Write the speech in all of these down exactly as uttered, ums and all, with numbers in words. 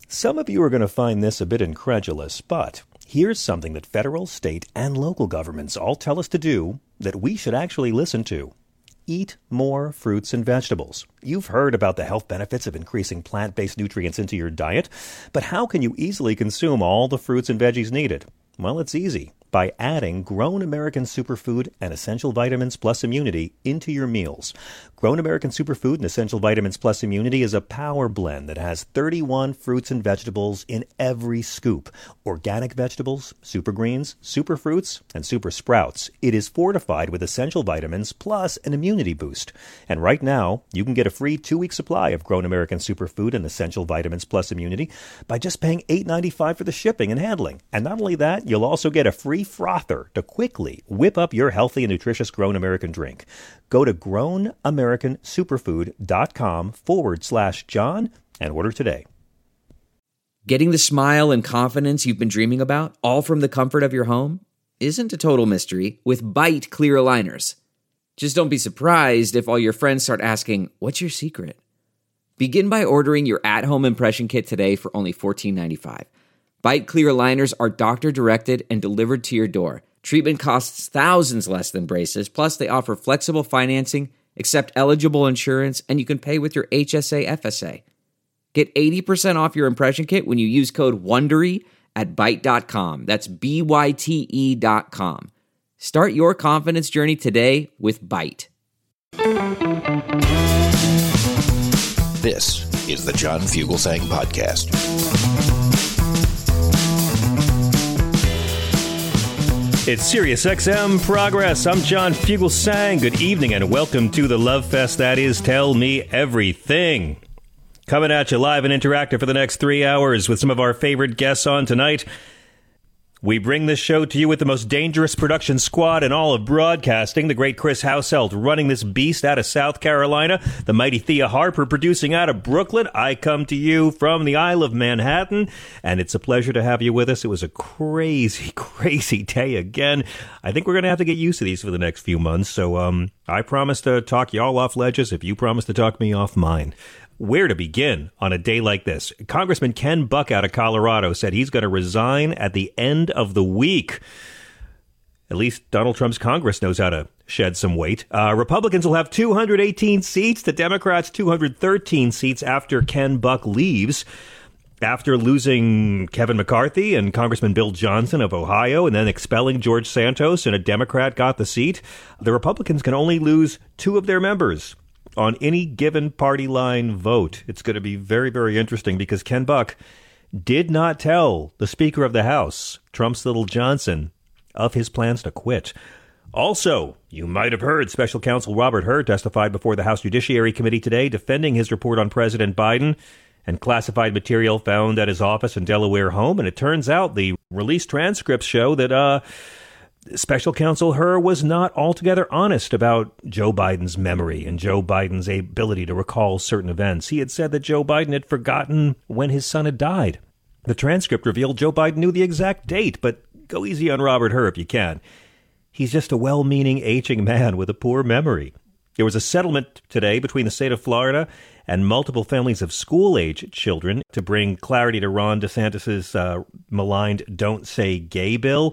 Some of you are going to find this a bit incredulous, but here's something that federal, state, and local governments all tell us to do that we should actually listen to. Eat more fruits and vegetables. You've heard about the health benefits of increasing plant-based nutrients into your diet, but how can you easily consume all the fruits and veggies needed? Well, it's easy. By adding Grown American Superfood and Essential Vitamins Plus Immunity into your meals. Grown American Superfood and Essential Vitamins Plus Immunity is a power blend that has thirty-one fruits and vegetables in every scoop. Organic vegetables, super greens, super fruits, and super sprouts. It is fortified with essential vitamins plus an immunity boost. And right now, you can get a free two-week supply of Grown American Superfood and Essential Vitamins Plus Immunity by just paying eight dollars and ninety-five cents for the shipping and handling. And not only that, you'll also get a free frother to quickly whip up your healthy and nutritious Grown American drink. Go to grownamericansuperfood.com forward slash John and order today. Getting the smile and confidence you've been dreaming about, all from the comfort of your home, isn't a total mystery with Byte clear aligners. Just don't be surprised if all your friends start asking, "What's your secret?" Begin by ordering your at-home impression kit today for only fourteen ninety-five. Byte clear aligners are doctor-directed and delivered to your door. Treatment costs thousands less than braces, plus they offer flexible financing, accept eligible insurance, and you can pay with your H S A F S A. Get eighty percent off your impression kit when you use code WONDERY at byte dot com. That's B Y T E dot com. Start your confidence journey today with Byte. This is the John Fugelsang Podcast. It's Sirius X M Progress. I'm John Fugelsang. Good evening and welcome to the Love Fest that is Tell Me Everything. Coming at you live and interactive for the next three hours with some of our favorite guests on tonight. We bring this show to you with the most dangerous production squad in all of broadcasting. The great Chris Houselt running this beast out of South Carolina. The mighty Thea Harper producing out of Brooklyn. I come to you from the Isle of Manhattan, and it's a pleasure to have you with us. It was a crazy, crazy day again. I think we're going to have to get used to these for the next few months, so um, I promise to talk y'all off ledges if you promise to talk me off mine. Where to begin on a day like this? Congressman Ken Buck out of Colorado said he's going to resign at the end of the week. At least Donald Trump's Congress knows how to shed some weight. Uh, Republicans will have two hundred eighteen seats. The Democrats two hundred thirteen seats after Ken Buck leaves. After losing Kevin McCarthy and Congressman Bill Johnson of Ohio and then expelling George Santos and a Democrat got the seat, the Republicans can only lose two of their members on any given party line vote. It's going to be very, very interesting because Ken Buck did not tell the Speaker of the House, Trump's little Johnson, of his plans to quit. Also, you might have heard Special Counsel Robert Hur testified before the House Judiciary Committee today defending his report on President Biden and classified material found at his office and Delaware home. And it turns out the released transcripts show that uh, Special Counsel Hur was not altogether honest about Joe Biden's memory and Joe Biden's ability to recall certain events. He had said that Joe Biden had forgotten when his son had died. The transcript revealed Joe Biden knew the exact date, but go easy on Robert Hur if you can. He's just a well-meaning, aging man with a poor memory. There was a settlement today between the state of Florida and multiple families of school-age children to bring clarity to Ron DeSantis' uh, maligned Don't Say Gay bill.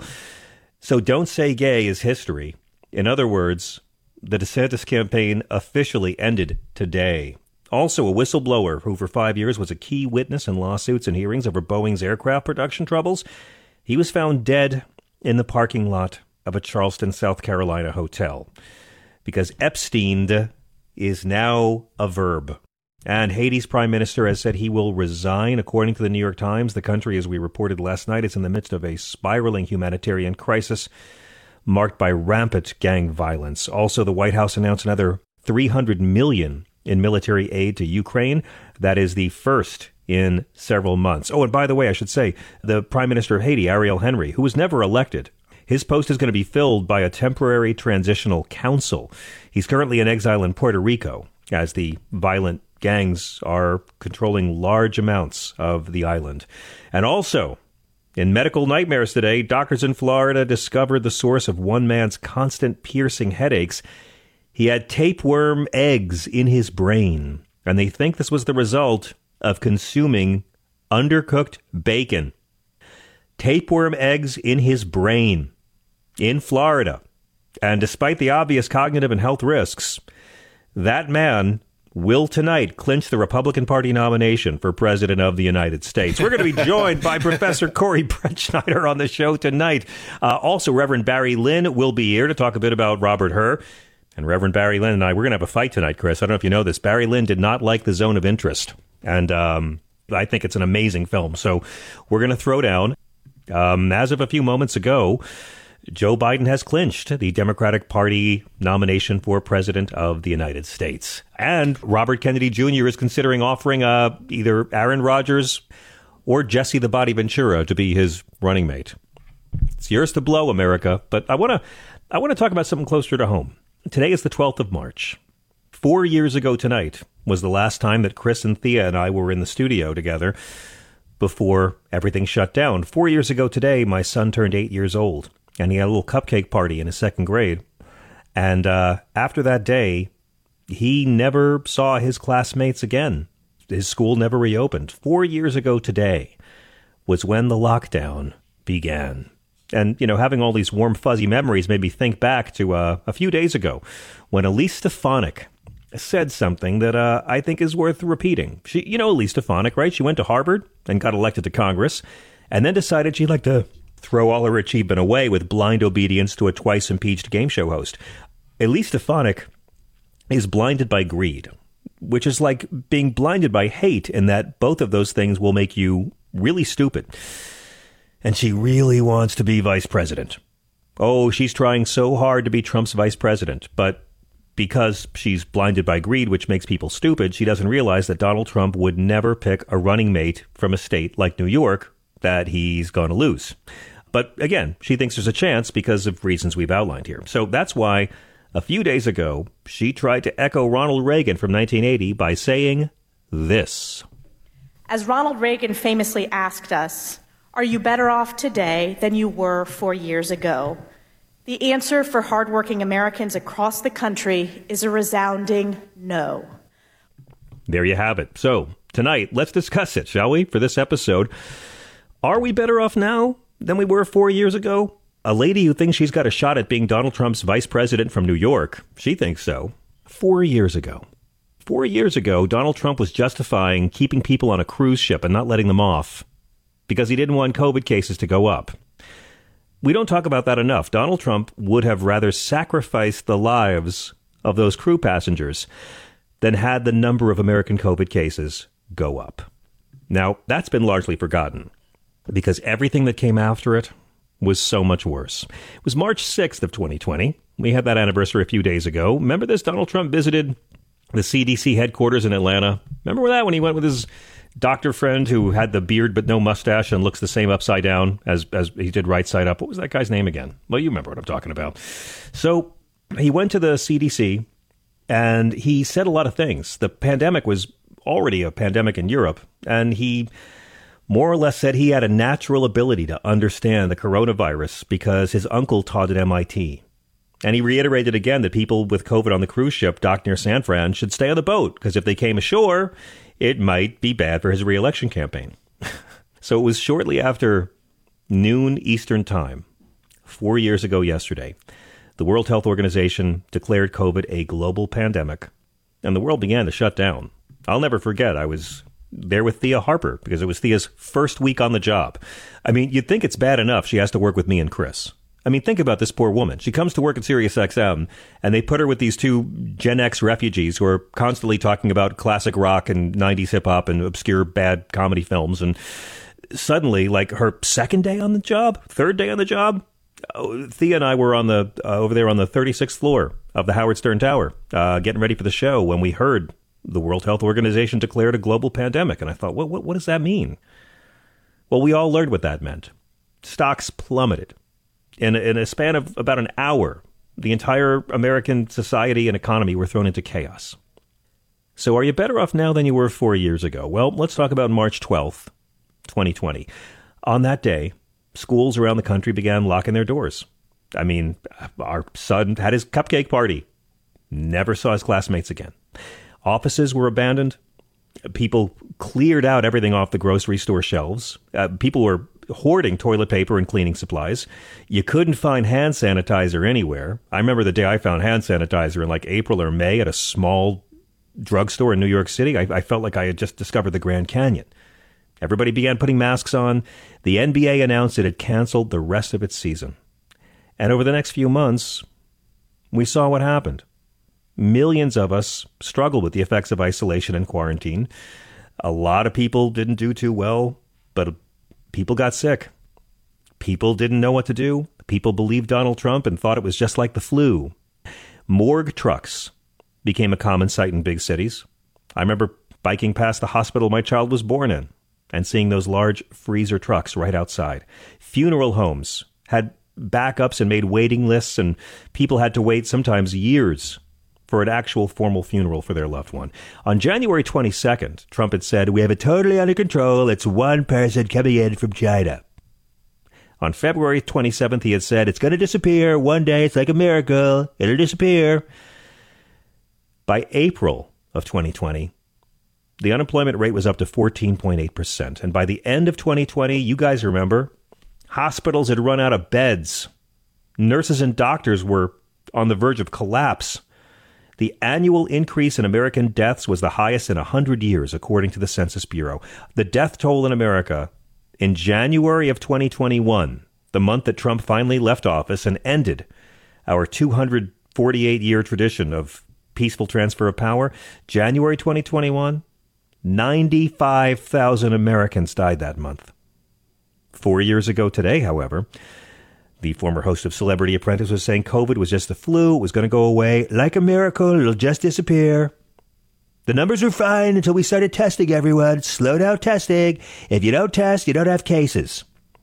So Don't Say Gay is history. In other words, the DeSantis campaign officially ended today. Also, a whistleblower who for five years was a key witness in lawsuits and hearings over Boeing's aircraft production troubles, he was found dead in the parking lot of a Charleston, South Carolina hotel. Because Epstein is now a verb. And Haiti's prime minister has said he will resign. According to the New York Times, the country, as we reported last night, is in the midst of a spiraling humanitarian crisis marked by rampant gang violence. Also, the White House announced another three hundred million dollars in military aid to Ukraine. That is the first in several months. Oh, and by the way, I should say, the prime minister of Haiti, Ariel Henry, who was never elected, his post is going to be filled by a temporary transitional council. He's currently in exile in Puerto Rico as the violent gangs are controlling large amounts of the island. And also, in medical nightmares today, doctors in Florida discovered the source of one man's constant piercing headaches. He had tapeworm eggs in his brain, and they think this was the result of consuming undercooked bacon, tapeworm eggs in his brain in Florida. And despite the obvious cognitive and health risks, that man will tonight clinch the Republican Party nomination for President of the United States. We're going to be joined by Professor Corey Brettschneider on the show tonight. Uh, also, Reverend Barry Lynn will be here to talk a bit about Robert Hur. And Reverend Barry Lynn and I, we're going to have a fight tonight, Chris. I don't know if you know this. Barry Lynn did not like The Zone of Interest. And um, I think it's an amazing film. So we're going to throw down. Um, as of a few moments ago, Joe Biden has clinched the Democratic Party nomination for President of the United States. And Robert Kennedy Junior is considering offering uh, either Aaron Rodgers or Jesse the Body Ventura to be his running mate. It's yours to blow, America. But I want to I want to talk about something closer to home. Today is the twelfth of March. Four years ago tonight was the last time that Chris and Thea and I were in the studio together before everything shut down. Four years ago today, my son turned eight years old. And he had a little cupcake party in his second grade. And uh, after that day, he never saw his classmates again. His school never reopened. Four years ago today was when the lockdown began. And, you know, having all these warm, fuzzy memories made me think back to uh, a few days ago when Elise Stefanik said something that uh, I think is worth repeating. She, you know Elise Stefanik, right? She went to Harvard and got elected to Congress and then decided she'd like to throw all her achievement away with blind obedience to a twice-impeached game show host. Elise Stefanik is blinded by greed, which is like being blinded by hate in that both of those things will make you really stupid. And she really wants to be vice president. Oh, she's trying so hard to be Trump's vice president, but because she's blinded by greed, which makes people stupid, she doesn't realize that Donald Trump would never pick a running mate from a state like New York that he's going to lose. But again, she thinks there's a chance because of reasons we've outlined here. So that's why a few days ago, she tried to echo Ronald Reagan from nineteen eighty by saying this. As Ronald Reagan famously asked us, are you better off today than you were four years ago? The answer for hardworking Americans across the country is a resounding no. There you have it. So tonight, let's discuss it, shall we, for this episode. Are we better off now than we were four years ago? A lady who thinks she's got a shot at being Donald Trump's vice president from New York, she thinks so. Four years ago. Four years ago, Donald Trump was justifying keeping people on a cruise ship and not letting them off because he didn't want COVID cases to go up. We don't talk about that enough. Donald Trump would have rather sacrificed the lives of those crew passengers than had the number of American COVID cases go up. Now, that's been largely forgotten, because everything that came after it was so much worse. It was March sixth of twenty twenty. We had that anniversary a few days ago. Remember this? Donald Trump visited the C D C headquarters in Atlanta. Remember that when he went with his doctor friend who had the beard but no mustache and looks the same upside down as, as he did right side up? What was that guy's name again? Well, you remember what I'm talking about. So he went to the C D C and he said a lot of things. The pandemic was already a pandemic in Europe, and he more or less said he had a natural ability to understand the coronavirus because his uncle taught at M I T. And he reiterated again that people with COVID on the cruise ship docked near San Fran should stay on the boat because if they came ashore, it might be bad for his re-election campaign. So it was shortly after noon Eastern time, four years ago yesterday, the World Health Organization declared COVID a global pandemic, and the world began to shut down. I'll never forget, I was there with Thea Harper because it was Thea's first week on the job. I mean, you'd think it's bad enough she has to work with me and Chris. I mean, think about this poor woman. She comes to work at Sirius X M, and they put her with these two Gen X refugees who are constantly talking about classic rock and nineties hip-hop and obscure bad comedy films. And suddenly, like her second day on the job, third day on the job, Thea and I were on the uh, over there on the thirty-sixth floor of the Howard Stern Tower, uh, getting ready for the show when we heard the World Health Organization declared a global pandemic. And I thought, what, what, what does that mean? Well, we all learned what that meant. Stocks plummeted. In, in a span of about an hour, the entire American society and economy were thrown into chaos. So are you better off now than you were four years ago? Well, let's talk about March twelfth, twenty twenty. On that day, schools around the country began locking their doors. I mean, our son had his cupcake party, never saw his classmates again. Offices were abandoned. People cleared out everything off the grocery store shelves. Uh, people were hoarding toilet paper and cleaning supplies. You couldn't find hand sanitizer anywhere. I remember the day I found hand sanitizer in like April or May at a small drugstore in New York City. I, I felt like I had just discovered the Grand Canyon. Everybody began putting masks on. The N B A announced it had canceled the rest of its season. And over the next few months, we saw what happened. Millions of us struggled with the effects of isolation and quarantine. A lot of people didn't do too well, but people got sick. People didn't know what to do. People believed Donald Trump and thought it was just like the flu. Morgue trucks became a common sight in big cities. I remember biking past the hospital my child was born in and seeing those large freezer trucks right outside. Funeral homes had backups and made waiting lists, and people had to wait sometimes years for an actual formal funeral for their loved one. On January twenty-second, Trump had said, "We have it totally under control. It's one person coming in from China." On February twenty-seventh, he had said, "It's going to disappear. One day, it's like a miracle. It'll disappear." By April of twenty twenty, the unemployment rate was up to fourteen point eight percent. And by the end of twenty twenty, you guys remember, hospitals had run out of beds. Nurses and doctors were on the verge of collapse. The annual increase in American deaths was the highest in one hundred years, according to the Census Bureau. The death toll in America in January of twenty twenty-one, the month that Trump finally left office and ended our two hundred forty-eight year tradition of peaceful transfer of power, January twenty twenty-one, ninety-five thousand Americans died that month. Four years ago today, however, the former host of Celebrity Apprentice was saying COVID was just the flu. It was going to go away. Like a miracle, it'll just disappear. The numbers were fine until we started testing everyone. Slow down testing. If you don't test, you don't have cases.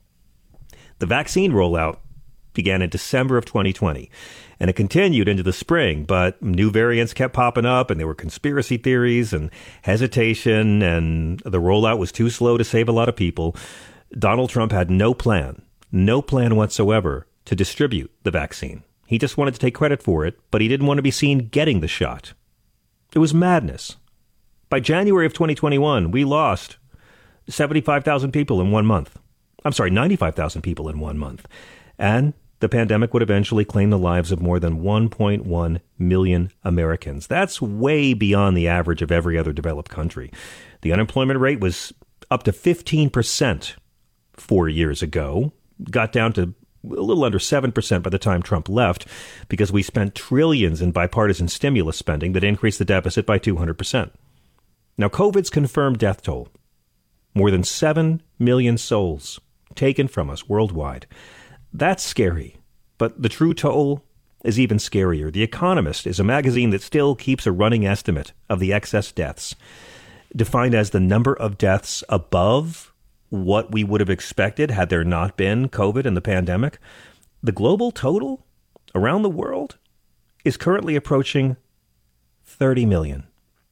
The vaccine rollout began in December of twenty twenty, and it continued into the spring, but new variants kept popping up, and there were conspiracy theories and hesitation, and the rollout was too slow to save a lot of people. Donald Trump had no plan. No plan whatsoever to distribute the vaccine. He just wanted to take credit for it, but he didn't want to be seen getting the shot. It was madness. By January of twenty twenty-one, we lost seventy-five thousand people in one month. I'm sorry, ninety-five thousand people in one month. And the pandemic would eventually claim the lives of more than one point one million Americans. That's way beyond the average of every other developed country. The unemployment rate was up to fifteen percent four years ago. Got down to a little under seven percent by the time Trump left, because we spent trillions in bipartisan stimulus spending that increased the deficit by two hundred percent. Now, COVID's confirmed death toll, more than seven million souls taken from us worldwide. That's scary, but the true toll is even scarier. The Economist is a magazine that still keeps a running estimate of the excess deaths, defined as the number of deaths above what we would have expected had there not been COVID and the pandemic. The global total around the world is currently approaching thirty million.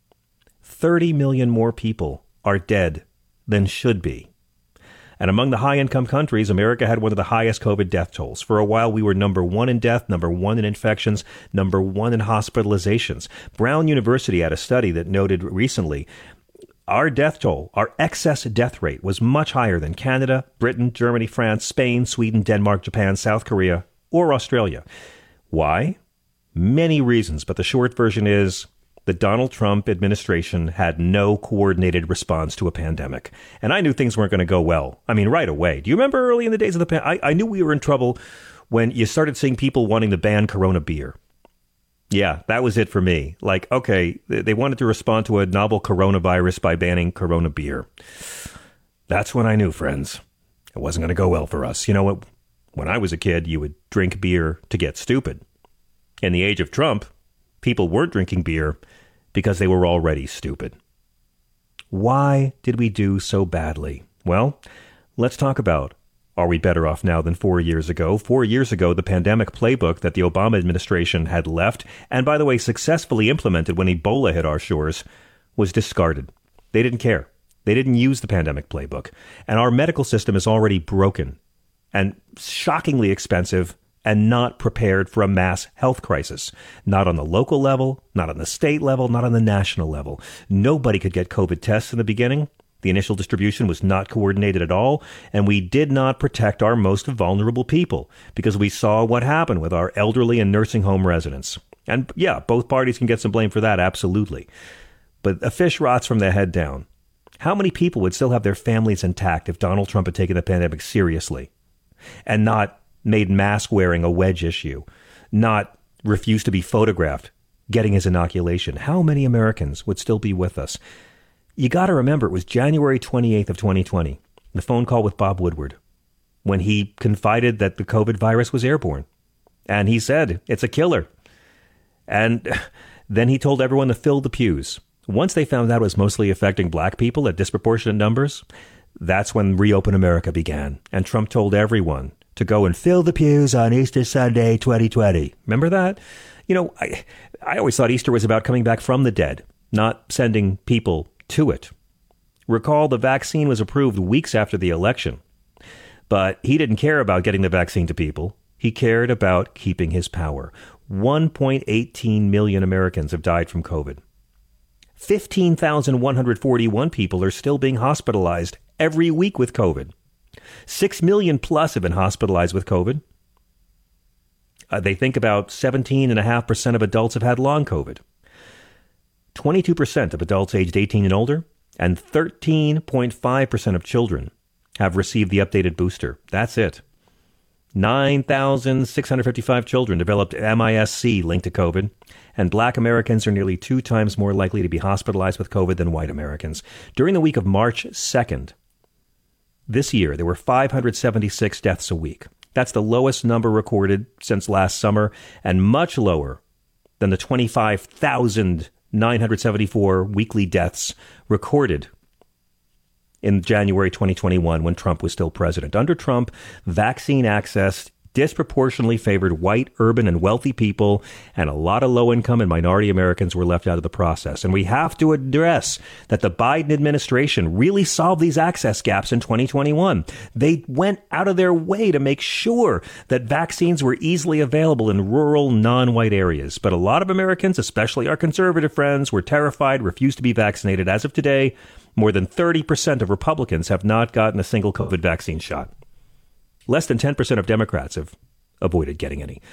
thirty million more people are dead than should be. And among the high-income countries, America had one of the highest COVID death tolls. For a while, we were number one in death, number one in infections, number one in hospitalizations. Brown University had a study that noted recently our death toll, our excess death rate, was much higher than Canada, Britain, Germany, France, Spain, Sweden, Denmark, Japan, South Korea, or Australia. Why? Many reasons, but the short version is the Donald Trump administration had no coordinated response to a pandemic. And I knew things weren't going to go well. I mean, right away. Do you remember early in the days of the pandemic? I, I knew we were in trouble when you started seeing people wanting to ban Corona beer. Yeah, that was it for me. Like, okay, they wanted to respond to a novel coronavirus by banning Corona beer. That's when I knew, friends, it wasn't going to go well for us. You know what? When I was a kid, you would drink beer to get stupid. In the age of Trump, people weren't drinking beer because they were already stupid. Why did we do so badly? Well, let's talk about, are we better off now than four years ago? Four years ago, the pandemic playbook that the Obama administration had left, and by the way, successfully implemented when Ebola hit our shores, was discarded. They didn't care. They didn't use the pandemic playbook. And our medical system is already broken and shockingly expensive and not prepared for a mass health crisis. Not on the local level, not on the state level, not on the national level. Nobody could get COVID tests in the beginning. The initial distribution was not coordinated at all, and we did not protect our most vulnerable people because we saw what happened with our elderly and nursing home residents. And yeah, both parties can get some blame for that, absolutely. But a fish rots from the head down. How many people would still have their families intact if Donald Trump had taken the pandemic seriously and not made mask wearing a wedge issue, not refused to be photographed getting his inoculation? How many Americans would still be with us? You got to remember, it was January twenty-eighth of twenty twenty, the phone call with Bob Woodward, when he confided that the COVID virus was airborne. And he said, it's a killer. And then he told everyone to fill the pews. Once they found out it was mostly affecting black people at disproportionate numbers, that's when Reopen America began. And Trump told everyone to go and fill the pews on Easter Sunday twenty twenty. Remember that? You know, I, I always thought Easter was about coming back from the dead, not sending people to it. Recall the vaccine was approved weeks after the election, but he didn't care about getting the vaccine to people. He cared about keeping his power. one point one eight million Americans have died from COVID. fifteen thousand one hundred forty-one people are still being hospitalized every week with COVID. Six million plus have been hospitalized with COVID. Uh, they think about seventeen point five percent of adults have had long COVID. twenty-two percent of adults aged eighteen and older, and thirteen point five percent of children have received the updated booster. That's it. nine thousand six hundred fifty-five children developed M I S C linked to COVID, and black Americans are nearly two times more likely to be hospitalized with COVID than white Americans. During the week of March second, this year, there were five hundred seventy-six deaths a week. That's the lowest number recorded since last summer, and much lower than the twenty-five thousand nine hundred seventy-four weekly deaths recorded in January twenty twenty-one when Trump was still president. Under Trump, vaccine access disproportionately favored white, urban, and wealthy people, and a lot of low-income and minority Americans were left out of the process. And we have to address that the Biden administration really solved these access gaps in twenty twenty-one. They went out of their way to make sure that vaccines were easily available in rural, non-white areas. But a lot of Americans, especially our conservative friends, were terrified, refused to be vaccinated. As of today, more than thirty percent of Republicans have not gotten a single COVID vaccine shot. Less than ten percent of Democrats have avoided getting any.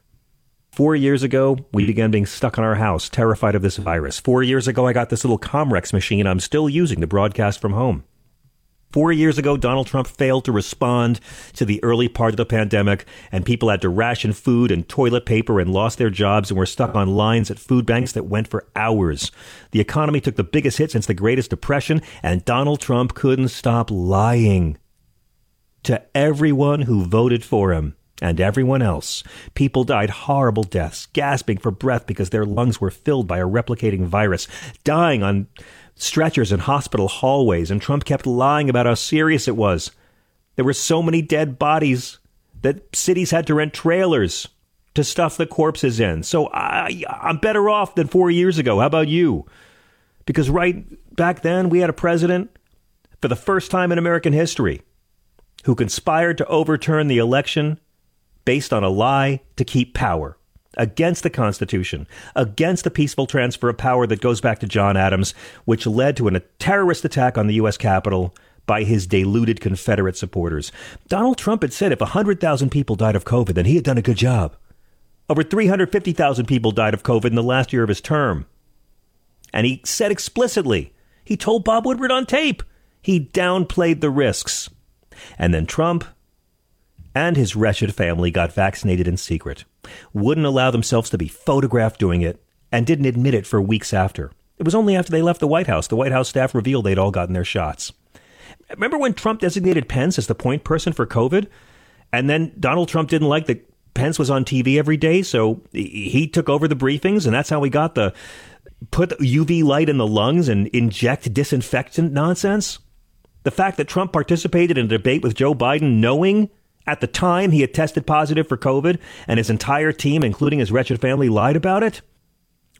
Four years ago, we began being stuck in our house, terrified of this virus. Four years ago, I got this little Comrex machine I'm still using to broadcast from home. Four years ago, Donald Trump failed to respond to the early part of the pandemic, and people had to ration food and toilet paper and lost their jobs and were stuck on lines at food banks that went for hours. The economy took the biggest hit since the Greatest Depression, and Donald Trump couldn't stop lying to everyone who voted for him and everyone else. People died horrible deaths, gasping for breath because their lungs were filled by a replicating virus, dying on stretchers in hospital hallways, and Trump kept lying about how serious it was. There were so many dead bodies that cities had to rent trailers to stuff the corpses in. So I, I'm better off than four years ago. How about you? Because right back then, we had a president, for the first time in American history, who conspired to overturn the election based on a lie to keep power, against the Constitution, against the peaceful transfer of power that goes back to John Adams, which led to an, a terrorist attack on the U S Capitol by his deluded Confederate supporters. Donald Trump had said if one hundred thousand people died of COVID, then he had done a good job. Over three hundred fifty thousand people died of COVID in the last year of his term. And he said explicitly, he told Bob Woodward on tape, he downplayed the risks. And then Trump and his wretched family got vaccinated in secret, wouldn't allow themselves to be photographed doing it, and didn't admit it for weeks after. It was only after they left the White House, the White House staff revealed they'd all gotten their shots. Remember when Trump designated Pence as the point person for COVID? And then Donald Trump didn't like that Pence was on T V every day, so he took over the briefings, and that's how we got the put U V light in the lungs and inject disinfectant nonsense. The fact that Trump participated in a debate with Joe Biden knowing at the time he had tested positive for COVID and his entire team, including his wretched family, lied about it.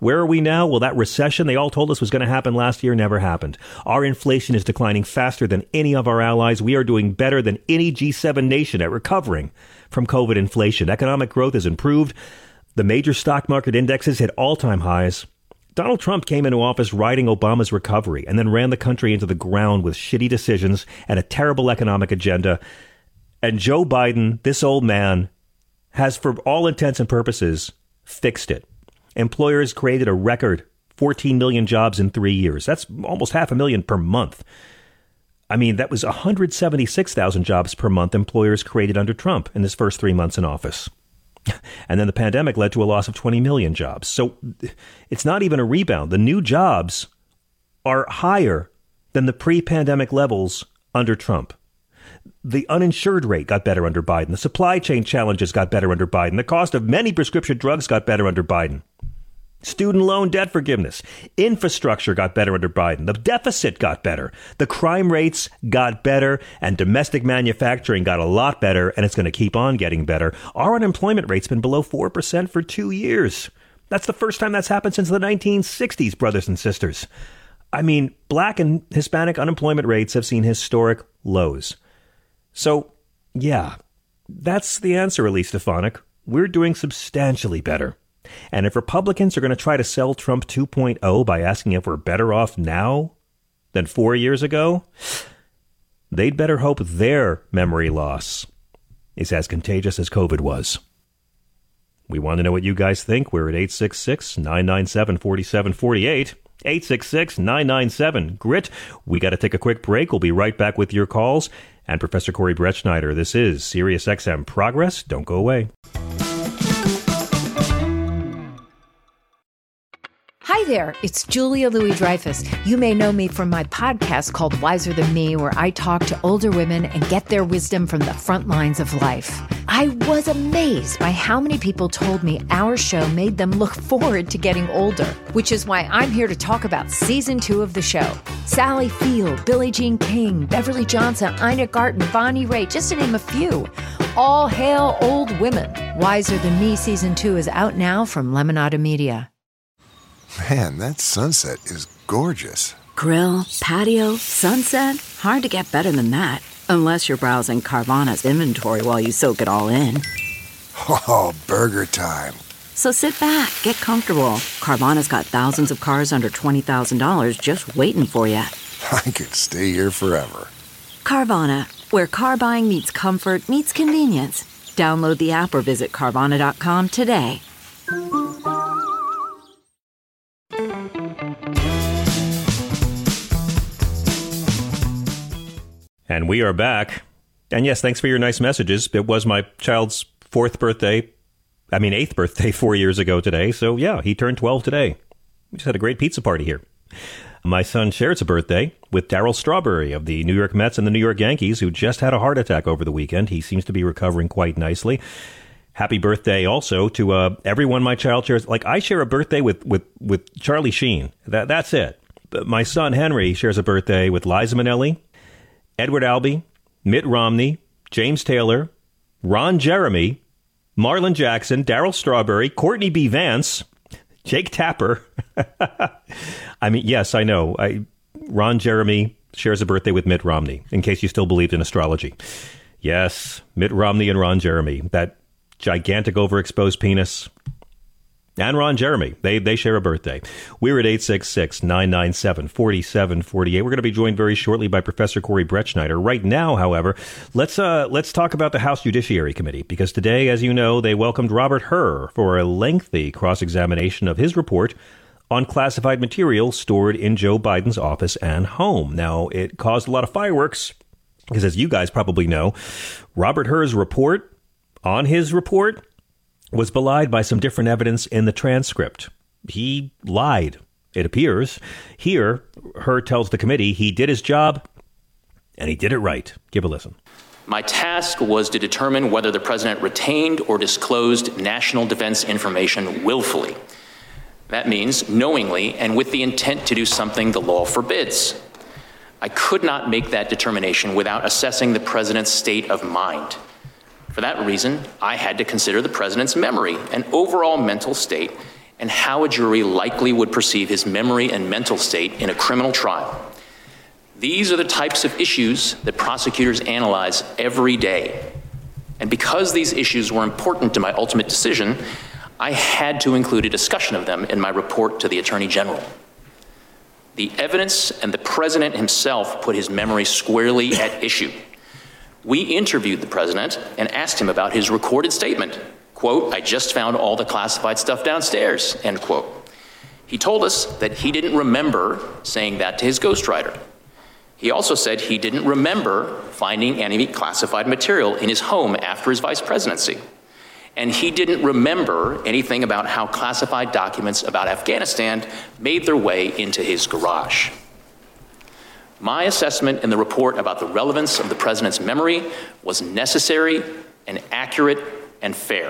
Where are we now? Well, that recession they all told us was going to happen last year never happened. Our inflation is declining faster than any of our allies. We are doing better than any G seven nation at recovering from COVID inflation. Economic growth has improved. The major stock market indexes hit all-time highs. Donald Trump came into office riding Obama's recovery and then ran the country into the ground with shitty decisions and a terrible economic agenda. And Joe Biden, this old man, has, for all intents and purposes, fixed it. Employers created a record fourteen million jobs in three years. That's almost half a million per month. I mean, that was one hundred seventy-six thousand jobs per month employers created under Trump in his first three months in office. And then the pandemic led to a loss of twenty million jobs. So it's not even a rebound. The new jobs are higher than the pre-pandemic levels under Trump. The uninsured rate got better under Biden. The supply chain challenges got better under Biden. The cost of many prescription drugs got better under Biden. Student loan debt forgiveness. Infrastructure got better under Biden. The deficit got better. The crime rates got better. And domestic manufacturing got a lot better. And it's going to keep on getting better. Our unemployment rate's been below four percent for two years. That's the first time that's happened since the nineteen sixties, brothers and sisters. I mean, black and Hispanic unemployment rates have seen historic lows. So, yeah, that's the answer, Elise Stefanik. We're doing substantially better. And if Republicans are going to try to sell Trump two point oh by asking if we're better off now than four years ago, they'd better hope their memory loss is as contagious as COVID was. We want to know what you guys think. We're at eight six six, nine nine seven, four seven four eight. eight six six, nine nine seven, GRIT. We got to take a quick break. We'll be right back with your calls. And Professor Corey Brettschneider, this is Sirius X M Progress. Don't go away. Hi there, it's Julia Louis-Dreyfus. You may know me from my podcast called Wiser Than Me, where I talk to older women and get their wisdom from the front lines of life. I was amazed by how many people told me our show made them look forward to getting older, which is why I'm here to talk about season two of the show. Sally Field, Billie Jean King, Beverly Johnson, Ina Garten, Bonnie Raitt, just to name a few. All hail old women. Wiser Than Me season two is out now from Lemonada Media. Man, that sunset is gorgeous. Grill, patio, sunset. Hard to get better than that. Unless you're browsing Carvana's inventory while you soak it all in. Oh, burger time. So sit back, get comfortable. Carvana's got thousands of cars under twenty thousand dollars just waiting for you. I could stay here forever. Carvana, where car buying meets comfort, meets convenience. Download the app or visit Carvana dot com today. And we are back. And yes, thanks for your nice messages. It was my child's fourth birthday. I mean, eighth birthday four years ago today. So yeah, he turned twelve today. We just had a great pizza party here. My son shares a birthday with Darryl Strawberry of the New York Mets and the New York Yankees, who just had a heart attack over the weekend. He seems to be recovering quite nicely. Happy birthday also to uh, everyone my child shares. Like, I share a birthday with, with, with Charlie Sheen. That, that's it. But my son Henry shares a birthday with Liza Minnelli, Edward Albee, Mitt Romney, James Taylor, Ron Jeremy, Marlon Jackson, Darryl Strawberry, Courtney B. Vance, Jake Tapper. I mean, yes, I know. I, Ron Jeremy shares a birthday with Mitt Romney, in case you still believed in astrology. Yes, Mitt Romney and Ron Jeremy, that gigantic overexposed penis. And Ron Jeremy, they they share a birthday. We're at eight six six, nine nine seven, four seven four eight. We're going to be joined very shortly by Professor Corey Brettschneider. Right now, however, let's uh, let's talk about the House Judiciary Committee, because today, as you know, they welcomed Robert Hur for a lengthy cross-examination of his report on classified material stored in Joe Biden's office and home. Now, it caused a lot of fireworks, because as you guys probably know, Robert Hur's report on his report was belied by some different evidence in the transcript. He lied, it appears. Here, Hur tells the committee he did his job, and he did it right. Give a listen. My task was to determine whether the president retained or disclosed national defense information willfully. That means knowingly and with the intent to do something the law forbids. I could not make that determination without assessing the president's state of mind. For that reason, I had to consider the president's memory and overall mental state and how a jury likely would perceive his memory and mental state in a criminal trial. These are the types of issues that prosecutors analyze every day. And because these issues were important to my ultimate decision, I had to include a discussion of them in my report to the Attorney General. The evidence and the president himself put his memory squarely at issue. We interviewed the president and asked him about his recorded statement. Quote, "I just found all the classified stuff downstairs," end quote. He told us that he didn't remember saying that to his ghostwriter. He also said he didn't remember finding any classified material in his home after his vice presidency. And he didn't remember anything about how classified documents about Afghanistan made their way into his garage. My assessment in the report about the relevance of the president's memory was necessary and accurate and fair.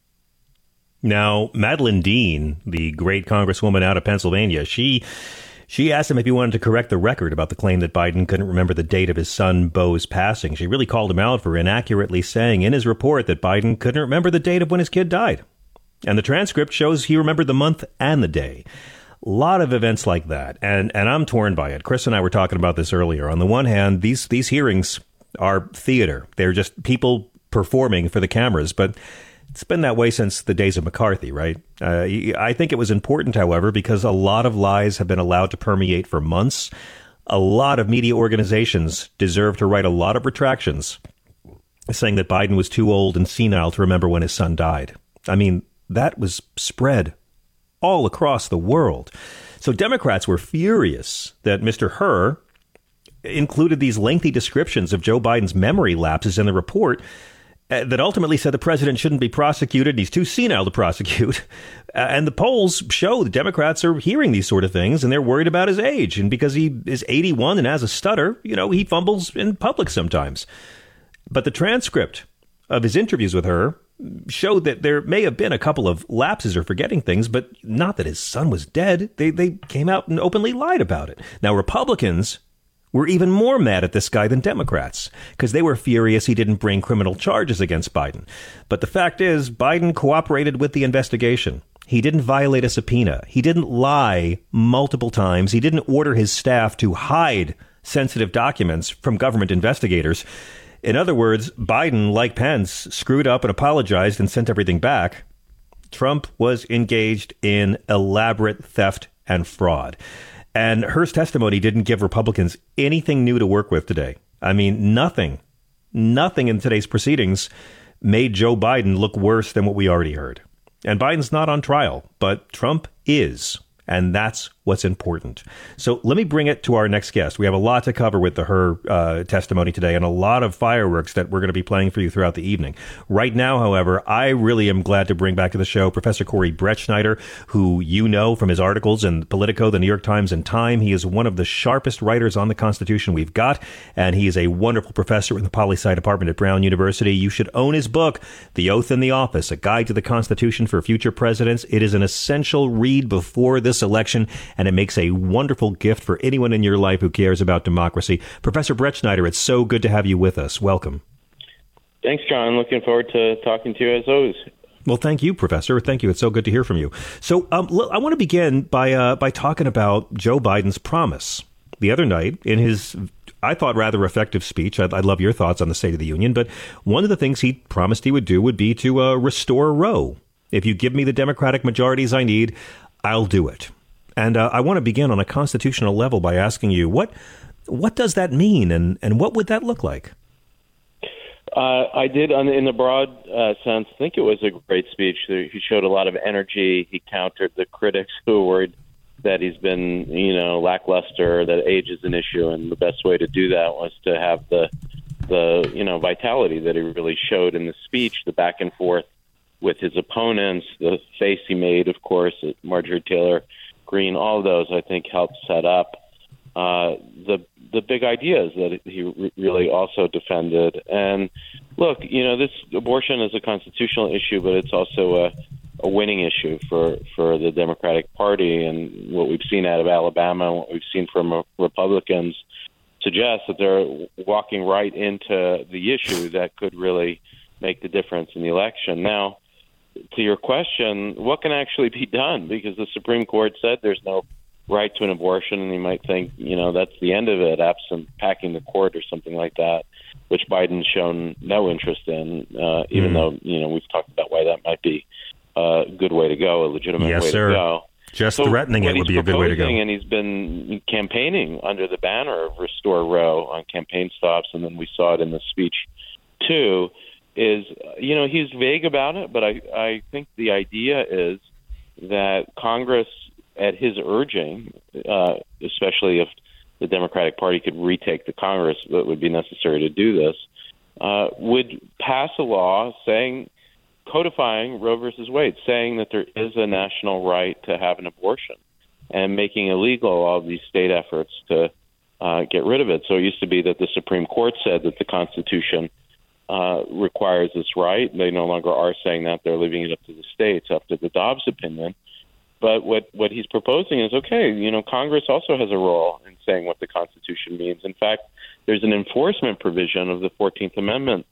Now, Madeleine Dean, the great congresswoman out of Pennsylvania, she she asked him if he wanted to correct the record about the claim that Biden couldn't remember the date of his son Beau's passing. She really called him out for inaccurately saying in his report that Biden couldn't remember the date of when his kid died. And the transcript shows he remembered the month and the day. A lot of events like that, and and I'm torn by it. Chris and I were talking about this earlier. On the one hand, these these hearings are theater. They're just people performing for the cameras, but it's been that way since the days of McCarthy, right? Uh, I think it was important, however, because a lot of lies have been allowed to permeate for months. A lot of media organizations deserve to write a lot of retractions saying that Biden was too old and senile to remember when his son died. I mean, that was spread all across the world. So Democrats were furious that Mister Hur included these lengthy descriptions of Joe Biden's memory lapses in the report uh, that ultimately said the president shouldn't be prosecuted. He's too senile to prosecute. Uh, and the polls show the Democrats are hearing these sort of things, and they're worried about his age. And because he is eighty-one and has a stutter, you know, he fumbles in public sometimes. But the transcript of his interviews with her showed that there may have been a couple of lapses or forgetting things, but not that his son was dead. They they came out and openly lied about it. Now, Republicans were even more mad at this guy than Democrats because they were furious he didn't bring criminal charges against Biden. But the fact is, Biden cooperated with the investigation. He didn't violate a subpoena. He didn't lie multiple times. He didn't order his staff to hide sensitive documents from government investigators. In other words, Biden, like Pence, screwed up and apologized and sent everything back. Trump was engaged in elaborate theft and fraud. And Hur's testimony didn't give Republicans anything new to work with today. I mean, nothing, nothing in today's proceedings made Joe Biden look worse than what we already heard. And Biden's not on trial, but Trump is. And that's what's important. So let me bring it to our next guest. We have a lot to cover with the Hur uh, testimony today and a lot of fireworks that we're going to be playing for you throughout the evening. Right now, however, I really am glad to bring back to the show Professor Corey Brettschneider, who you know from his articles in Politico, the New York Times, and Time. He is one of the sharpest writers on the Constitution we've got, and he is a wonderful professor in the poli-sci department at Brown University. You should own his book, The Oath in the Office, A Guide to the Constitution for Future Presidents. It is an essential read before this election, and it makes a wonderful gift for anyone in your life who cares about democracy. Professor Brettschneider, it's so good to have you with us. Welcome. Thanks, John. Looking forward to talking to you as always. Well, thank you, Professor. Thank you. It's so good to hear from you. So um, I want to begin by uh, by talking about Joe Biden's promise the other night in his, I thought, rather effective speech. I'd, I'd love your thoughts on the State of the Union. But one of the things he promised he would do would be to uh, restore Roe. If you give me the Democratic majorities I need, I'll do it. And uh, I want to begin on a constitutional level by asking you, what what does that mean, and, and what would that look like? Uh, I did, in the broad uh, sense, think it was a great speech. He showed a lot of energy. He countered the critics who were worried that he's been, you know, lackluster, that age is an issue, and the best way to do that was to have the, the you know, vitality that he really showed in the speech, the back and forth with his opponents, the face he made, of course, at Marjorie Taylor Greene. All of those, I think, helped set up uh, the the big ideas that he re- really also defended. And look, you know, this abortion is a constitutional issue, but it's also a, a winning issue for, for the Democratic Party. And what we've seen out of Alabama, and what we've seen from Republicans, suggests that they're walking right into the issue that could really make the difference in the election. Now, to your question, what can actually be done? Because the Supreme Court said there's no right to an abortion, and you might think, you know, that's the end of it, absent packing the court or something like that, which Biden's shown no interest in, uh, even mm. though, you know, we've talked about why that might be a good way to go, a legitimate yes, way sir. to go. Just so threatening it would be a good way to go. And he's been campaigning under the banner of Restore Roe on campaign stops, and then we saw it in the speech, too, is, you know, he's vague about it, but I, I think the idea is that Congress, at his urging, uh, especially if the Democratic Party could retake the Congress that would be necessary to do this, uh, would pass a law saying, codifying Roe versus Wade, saying that there is a national right to have an abortion and making illegal all of these state efforts to uh, get rid of it. So it used to be that the Supreme Court said that the Constitution uh, requires this right. They no longer are saying that. They're leaving it up to the states, up to the Dobbs opinion. But what, what he's proposing is, okay, you know, Congress also has a role in saying what the Constitution means. In fact, there's an enforcement provision of the fourteenth Amendment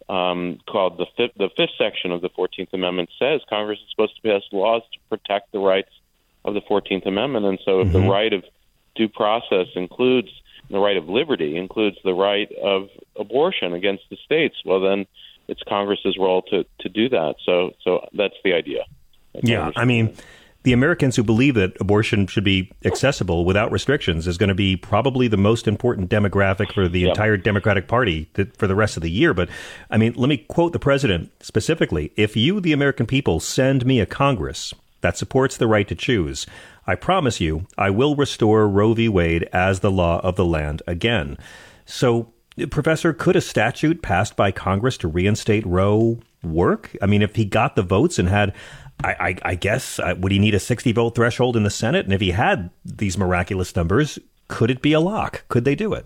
um, called the fifth, the fifth section of the fourteenth Amendment says Congress is supposed to pass laws to protect the rights of the fourteenth Amendment. And so if mm-hmm. the right of due process includes the right of liberty, includes the right of abortion against the states, well, then it's Congress's role to, to do that. So, so that's the idea. That's yeah, I mean... The Americans who believe that abortion should be accessible without restrictions is going to be probably the most important demographic for the yep. entire Democratic Party th- for the rest of the year. But, I mean, let me quote the president specifically. If you, the American people, send me a Congress that supports the right to choose, I promise you I will restore Roe v. Wade as the law of the land again. So, Professor, could a statute passed by Congress to reinstate Roe work? I mean, if he got the votes and had... I, I, I guess, uh, would he need a sixty vote threshold in the Senate? And if he had these miraculous numbers, could it be a lock? Could they do it?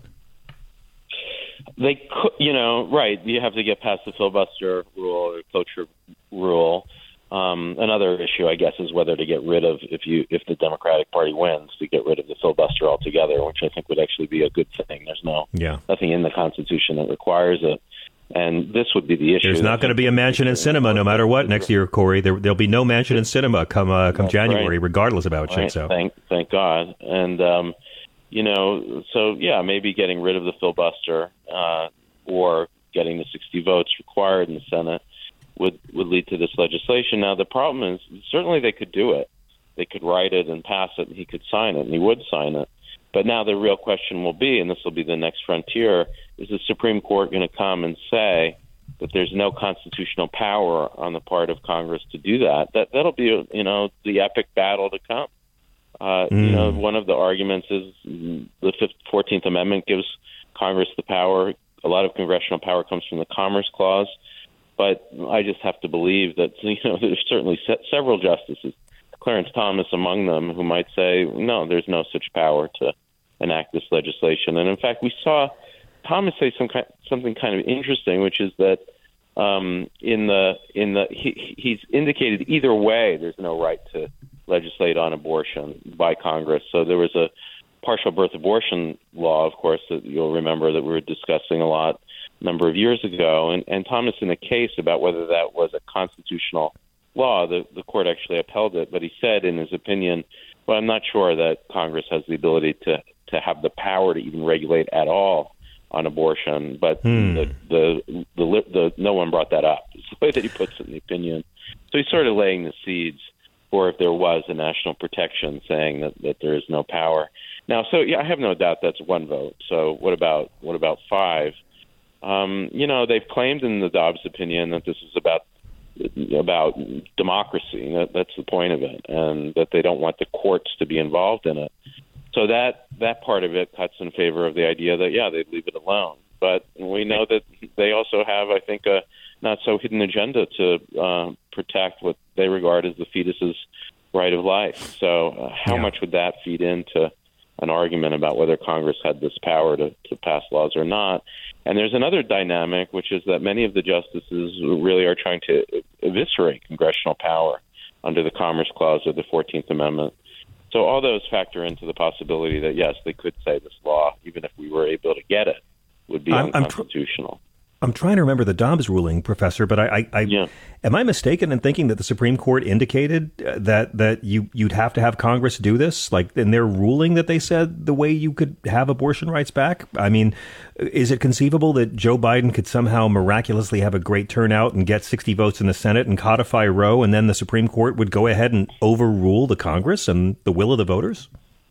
They could, you know, right. You have to get past the filibuster rule or cloture rule. Um, another issue, I guess, is whether to get rid of, if you if the Democratic Party wins, to get rid of the filibuster altogether, which I think would actually be a good thing. There's no yeah. nothing in the Constitution that requires it. And this would be the issue. There's not going to be a mansion in cinema no matter what next year, Corey. There, there'll be no mansion in cinema come uh, come That's January, right. regardless of how it right. shakes out. Thank, thank God. And, um, you know, so, yeah, maybe getting rid of the filibuster uh, or getting the sixty votes required in the Senate would, would lead to this legislation. Now, the problem is certainly they could do it. They could write it and pass it, and he could sign it, and he would sign it. But now the real question will be, and this will be the next frontier, is the Supreme Court going to come and say that there's no constitutional power on the part of Congress to do that? That that'll be, you know, the epic battle to come. Uh, mm. You know, one of the arguments is the fourteenth Amendment gives Congress the power. A lot of congressional power comes from the Commerce Clause, but I just have to believe that, you know, there's certainly se- several justices, Clarence Thomas among them, who might say, no, there's no such power to enact this legislation. And in fact, we saw Thomas say some kind, something kind of interesting, which is that um, in the in the he, he's indicated either way there's no right to legislate on abortion by Congress. So there was a partial birth abortion law, of course, that you'll remember that we were discussing a lot a number of years ago, and, and Thomas in a case about whether that was a constitutional law, the, the court actually upheld it, but he said in his opinion, well, I'm not sure that Congress has the ability to to have the power to even regulate at all on abortion, but hmm. the, the, the the no one brought that up. It's the way that he puts it in the opinion. So he's sort of laying the seeds for if there was a national protection, saying that, that there is no power. Now, so yeah, I have no doubt that's one vote. So what about what about five? Um, you know, they've claimed in the Dobbs opinion that this is about about democracy. That, that's the point of it, and that they don't want the courts to be involved in it. So that that part of it cuts in favor of the idea that, yeah, they'd leave it alone. But we know that they also have, I think, a not-so-hidden agenda to uh, protect what they regard as the fetus's right of life. So uh, how yeah. much would that feed into an argument about whether Congress had this power to, to pass laws or not? And there's another dynamic, which is that many of the justices really are trying to eviscerate congressional power under the Commerce Clause of the fourteenth Amendment. So all those factor into the possibility that, yes, they could say this law, even if we were able to get it, would be I'm, unconstitutional. I'm, I'm trying to remember the Dobbs ruling, Professor, but I, I, I yeah. am I mistaken in thinking that the Supreme Court indicated that that you you'd have to have Congress do this? Like in their ruling that they said the way you could have abortion rights back? I mean, is it conceivable that Joe Biden could somehow miraculously have a great turnout and get sixty votes in the Senate and codify Roe, and then the Supreme Court would go ahead and overrule the Congress and the will of the voters?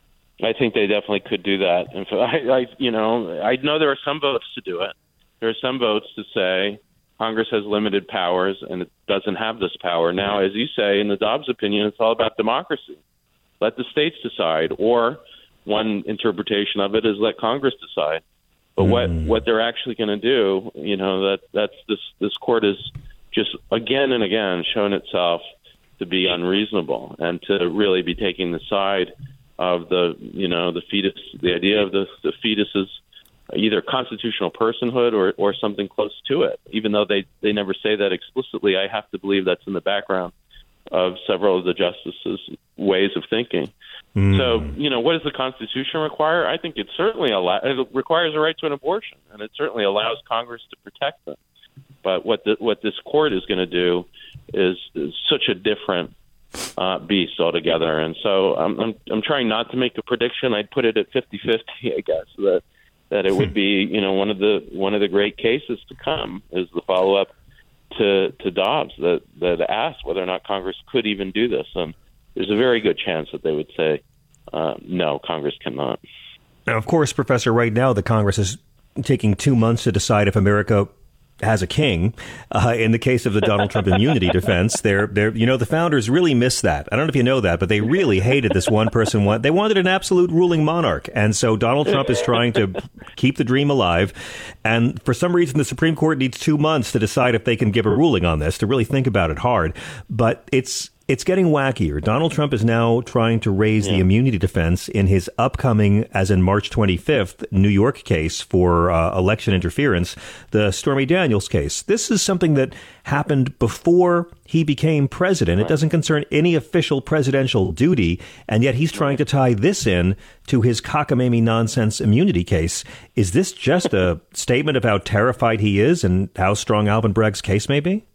I think they definitely could do that. And so I, I, you know, I know there are some votes to do it. There are some votes to say Congress has limited powers and it doesn't have this power. Now, as you say, in the Dobbs opinion, it's all about democracy. Let the states decide. Or one interpretation of it is let Congress decide. But mm. what, what they're actually going to do, you know, that that's this, this court has just again and again shown itself to be unreasonable and to really be taking the side of the, you know, the fetus, the idea of the, the fetus's either constitutional personhood or, or something close to it. Even though they, they never say that explicitly, I have to believe that's in the background of several of the justices' ways of thinking. Mm. So, you know, what does the Constitution require? I think it certainly allow, it requires a right to an abortion, and it certainly allows Congress to protect them. But what the, what this court is going to do is, is such a different uh, beast altogether. And so I'm, I'm I'm trying not to make a prediction. I'd put it at fifty-fifty, I guess, that that it would be, you know, one of the one of the great cases to come is the follow-up to, to Dobbs that, that asked whether or not Congress could even do this. And there's a very good chance that they would say, uh, no, Congress cannot. Now, of course, Professor, right now the Congress is taking two months to decide if America has a king. Uh, in the case of the Donald Trump immunity defense, they're, they're, you know, the founders really missed that. I don't know if you know that, but they really hated this one person. One, they wanted an absolute ruling monarch. And so Donald Trump is trying to keep the dream alive. And for some reason, the Supreme Court needs two months to decide if they can give a ruling on this, to really think about it hard. But it's It's getting wackier. Donald Trump is now trying to raise yeah. the immunity defense in his upcoming, as in March twenty-fifth, New York case for uh, election interference, the Stormy Daniels case. This is something that happened before he became president. It doesn't concern any official presidential duty, and yet he's trying to tie this in to his cockamamie nonsense immunity case. Is this just a statement of how terrified he is and how strong Alvin Bragg's case may be?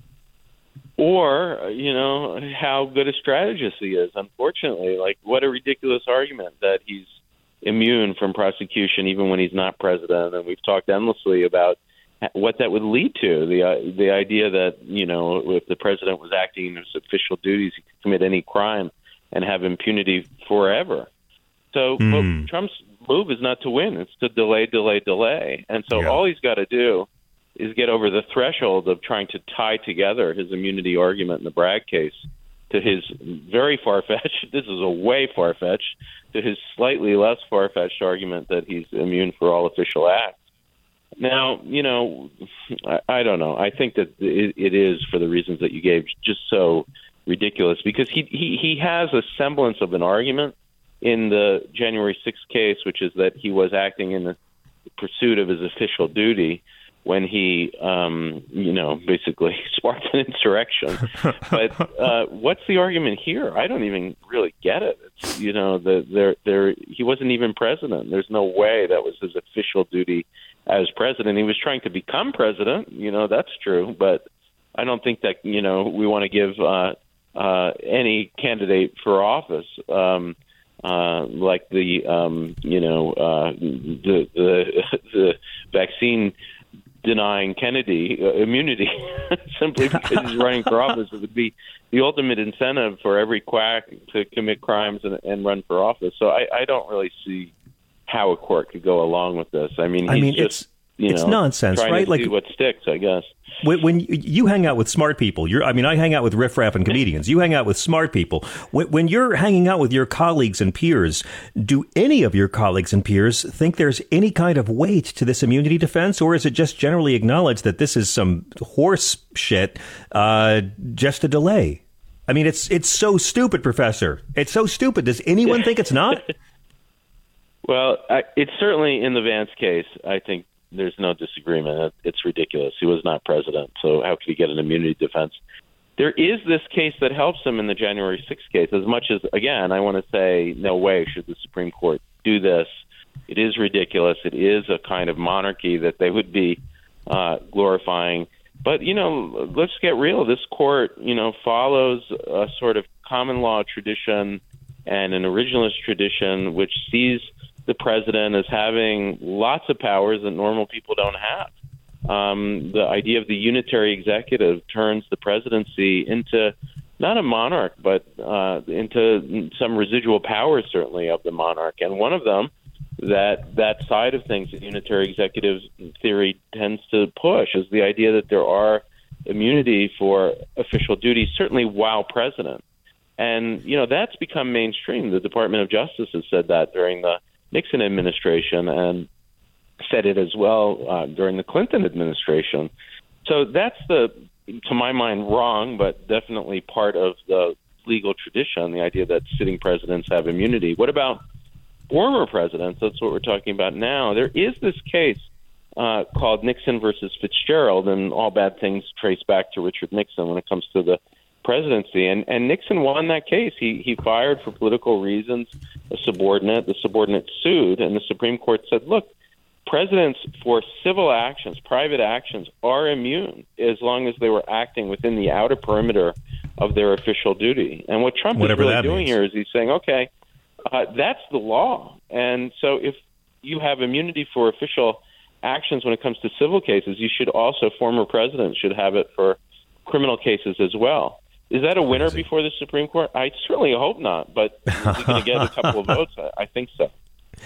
Or, you know, how good a strategist he is, unfortunately. Like, what a ridiculous argument that he's immune from prosecution even when he's not president. And we've talked endlessly about what that would lead to, the uh, the idea that, you know, if the president was acting in his official duties, he could commit any crime and have impunity forever. So mm. well, Trump's move is not to win. It's to delay, delay, delay. And so yeah. all he's got to do is get over the threshold of trying to tie together his immunity argument in the Bragg case to his very far-fetched, this is a way far-fetched, to his slightly less far-fetched argument that he's immune for all official acts. Now, you know, I, I don't know. I think that it, it is, for the reasons that you gave, just so ridiculous, because he, he, he has a semblance of an argument in the January sixth case, which is that he was acting in the pursuit of his official duty when he, um, you know, basically sparked an insurrection. But uh, what's the argument here? I don't even really get it. It's, you know, the, there, there, he wasn't even president. There's no way that was his official duty as president. He was trying to become president. You know, that's true. But I don't think that, you know, we want to give uh, uh, any candidate for office um, uh, like the, um, you know, uh, the, the, the vaccine denying Kennedy uh, immunity simply because he's running for office. It would be the ultimate incentive for every quack to commit crimes and, and run for office. So I, I don't really see how a court could go along with this. I mean, he's I mean, just, it's you it's know, nonsense, trying right? to Like see what sticks, I guess. When, when you hang out with smart people, you're, I mean, I hang out with riffraff and comedians. You hang out with smart people. When, when you're hanging out with your colleagues and peers, do any of your colleagues and peers think there's any kind of weight to this immunity defense, or is it just generally acknowledged that this is some horse shit, uh, just a delay? I mean, it's it's so stupid, Professor. It's so stupid. Does anyone think it's not? Well, I, it's certainly in the Vance case, I think there's no disagreement. It's ridiculous. He was not president, so how could he get an immunity defense? There is this case that helps him in the January sixth case, as much as, again, I want to say no way should the Supreme Court do this. It is ridiculous. It is a kind of monarchy that they would be uh, glorifying. But, you know, let's get real. This court, you know, follows a sort of common law tradition and an originalist tradition which sees the president as having lots of powers that normal people don't have. Um, the idea of the unitary executive turns the presidency into not a monarch, but uh, into some residual powers, certainly, of the monarch. And one of them, that that side of things that unitary executive theory tends to push, is the idea that there are immunity for official duties, certainly while president. And, you know, that's become mainstream. The Department of Justice has said that during the Nixon administration and said it as well uh, during the Clinton administration. So that's the, to my mind, wrong, but definitely part of the legal tradition, the idea that sitting presidents have immunity. What about former presidents? That's what we're talking about now. There is this case uh, called Nixon versus Fitzgerald, and all bad things trace back to Richard Nixon when it comes to the presidency. And, and Nixon won that case. He, he fired for political reasons a subordinate. The subordinate sued, and the Supreme Court said, look, presidents for civil actions, private actions, are immune as long as they were acting within the outer perimeter of their official duty. And what Trump Whatever is really that doing means. here is he's saying, okay, uh, that's the law. And so if you have immunity for official actions when it comes to civil cases, you should also, former presidents should have it for criminal cases as well. Is that a winner before the Supreme Court? I certainly hope not, but is he going to get a couple of votes? I, I think so.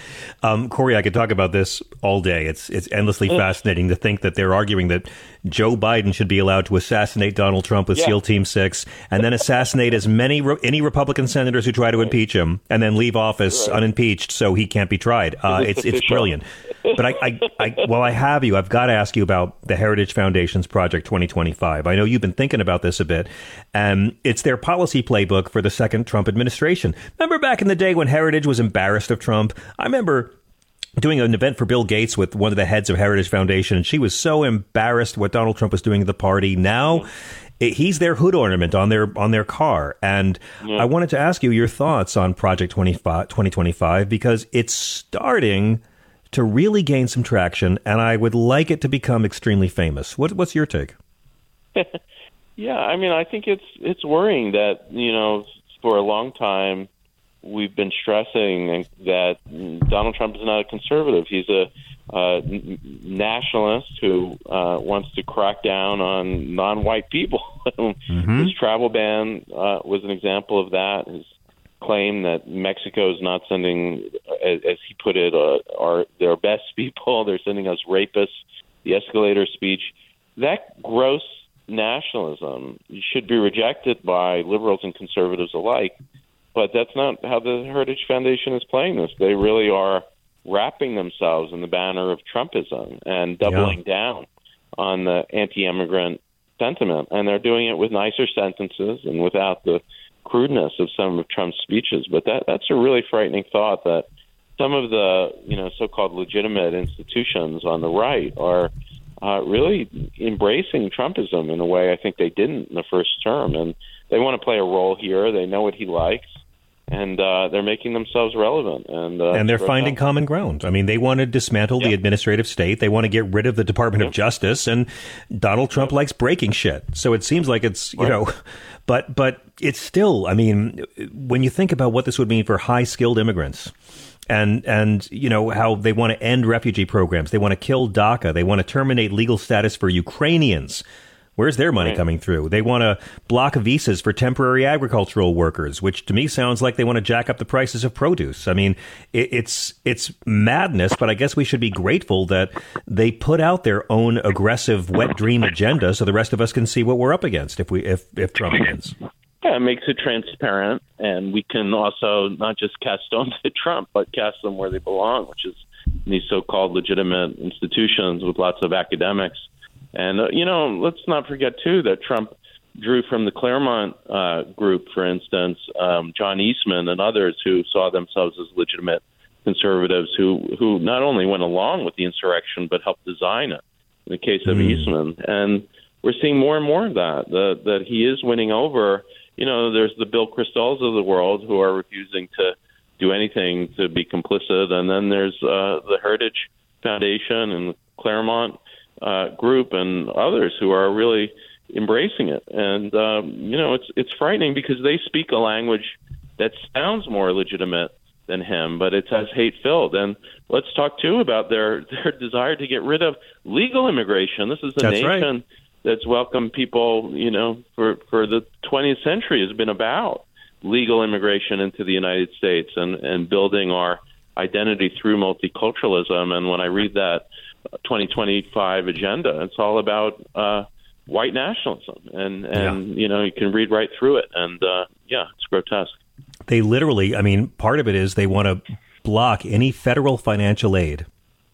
Um, Corey, I could talk about this all day. It's it's endlessly fascinating to think that they're arguing that Joe Biden should be allowed to assassinate Donald Trump with Yeah. SEAL Team Six, and then assassinate as many re- any Republican senators who try to impeach him, and then leave office Right. unimpeached so he can't be tried. Uh, It's it's it's official. brilliant. But I, I, I, while I have you, I've got to ask you about the Heritage Foundation's Project twenty twenty-five. I know you've been thinking about this a bit, and it's their policy playbook for the second Trump administration. Remember back in the day when Heritage was embarrassed of Trump? I remember doing an event for Bill Gates with one of the heads of Heritage Foundation, and she was so embarrassed what Donald Trump was doing to the party. Now it, he's their hood ornament on their on their car. And Yeah. I wanted to ask you your thoughts on Project twenty twenty-five because it's starting to really gain some traction, and I would like it to become extremely famous. What, what's your take? Yeah, I mean, I think it's it's worrying that, you know, for a long time we've been stressing that Donald Trump is not a conservative. He's a uh, n- nationalist who uh, wants to crack down on non-white people. Mm-hmm. His travel ban uh, was an example of that. His claim that Mexico is not sending, as, as he put it, uh, our their best people. They're sending us rapists. The escalator speech. That gross nationalism should be rejected by liberals and conservatives alike. But that's not how the Heritage Foundation is playing this. They really are wrapping themselves in the banner of Trumpism and doubling Yeah. down on the anti-immigrant sentiment. And they're doing it with nicer sentences and without the crudeness of some of Trump's speeches. But that that's a really frightening thought that some of the, you know, so-called legitimate institutions on the right are uh, really embracing Trumpism in a way I think they didn't in the first term. And they want to play a role here. They know what he likes. And uh, they're making themselves relevant. And uh, And they're finding common ground. I mean, they want to dismantle the Yeah. administrative state. They want to get rid of the Department of Yeah. Justice. And Donald Trump likes breaking shit. So it seems like it's, you Right. know, but but it's still, I mean, when you think about what this would mean for high-skilled immigrants and, and you know, how they want to end refugee programs. They want to kill DACA. They want to terminate legal status for Ukrainians. Where's their money Right. coming through? They want to block visas for temporary agricultural workers, which to me sounds like they want to jack up the prices of produce. I mean, it, it's it's madness, but I guess we should be grateful that they put out their own aggressive wet dream agenda so the rest of us can see what we're up against if we if, if Trump wins. Yeah, it makes it transparent, and we can also not just cast stones at Trump, but cast them where they belong, which is in these so-called legitimate institutions with lots of academics. And, uh, you know, let's not forget, too, that Trump drew from the Claremont uh, group, for instance, um, John Eastman and others who saw themselves as legitimate conservatives who, who not only went along with the insurrection but helped design it, in the case of Mm. Eastman. And we're seeing more and more of that, the, that he is winning over. You know, there's the Bill Kristols of the world who are refusing to do anything to be complicit. And then there's uh, the Heritage Foundation and Claremont uh, group and others who are really embracing it. And, um, you know, it's it's frightening because they speak a language that sounds more legitimate than him, but it's as hate-filled. And let's talk, too, about their, their desire to get rid of legal immigration. This is a That's nation right. that's welcomed people, you know, for, for the twentieth century has been about legal immigration into the United States and, and building our identity through multiculturalism. And when I read that twenty twenty-five agenda, it's all about uh, white nationalism. And, and Yeah. you know, you can read right through it. And, uh, yeah, it's grotesque. They literally, I mean, part of it is they want to block any federal financial aid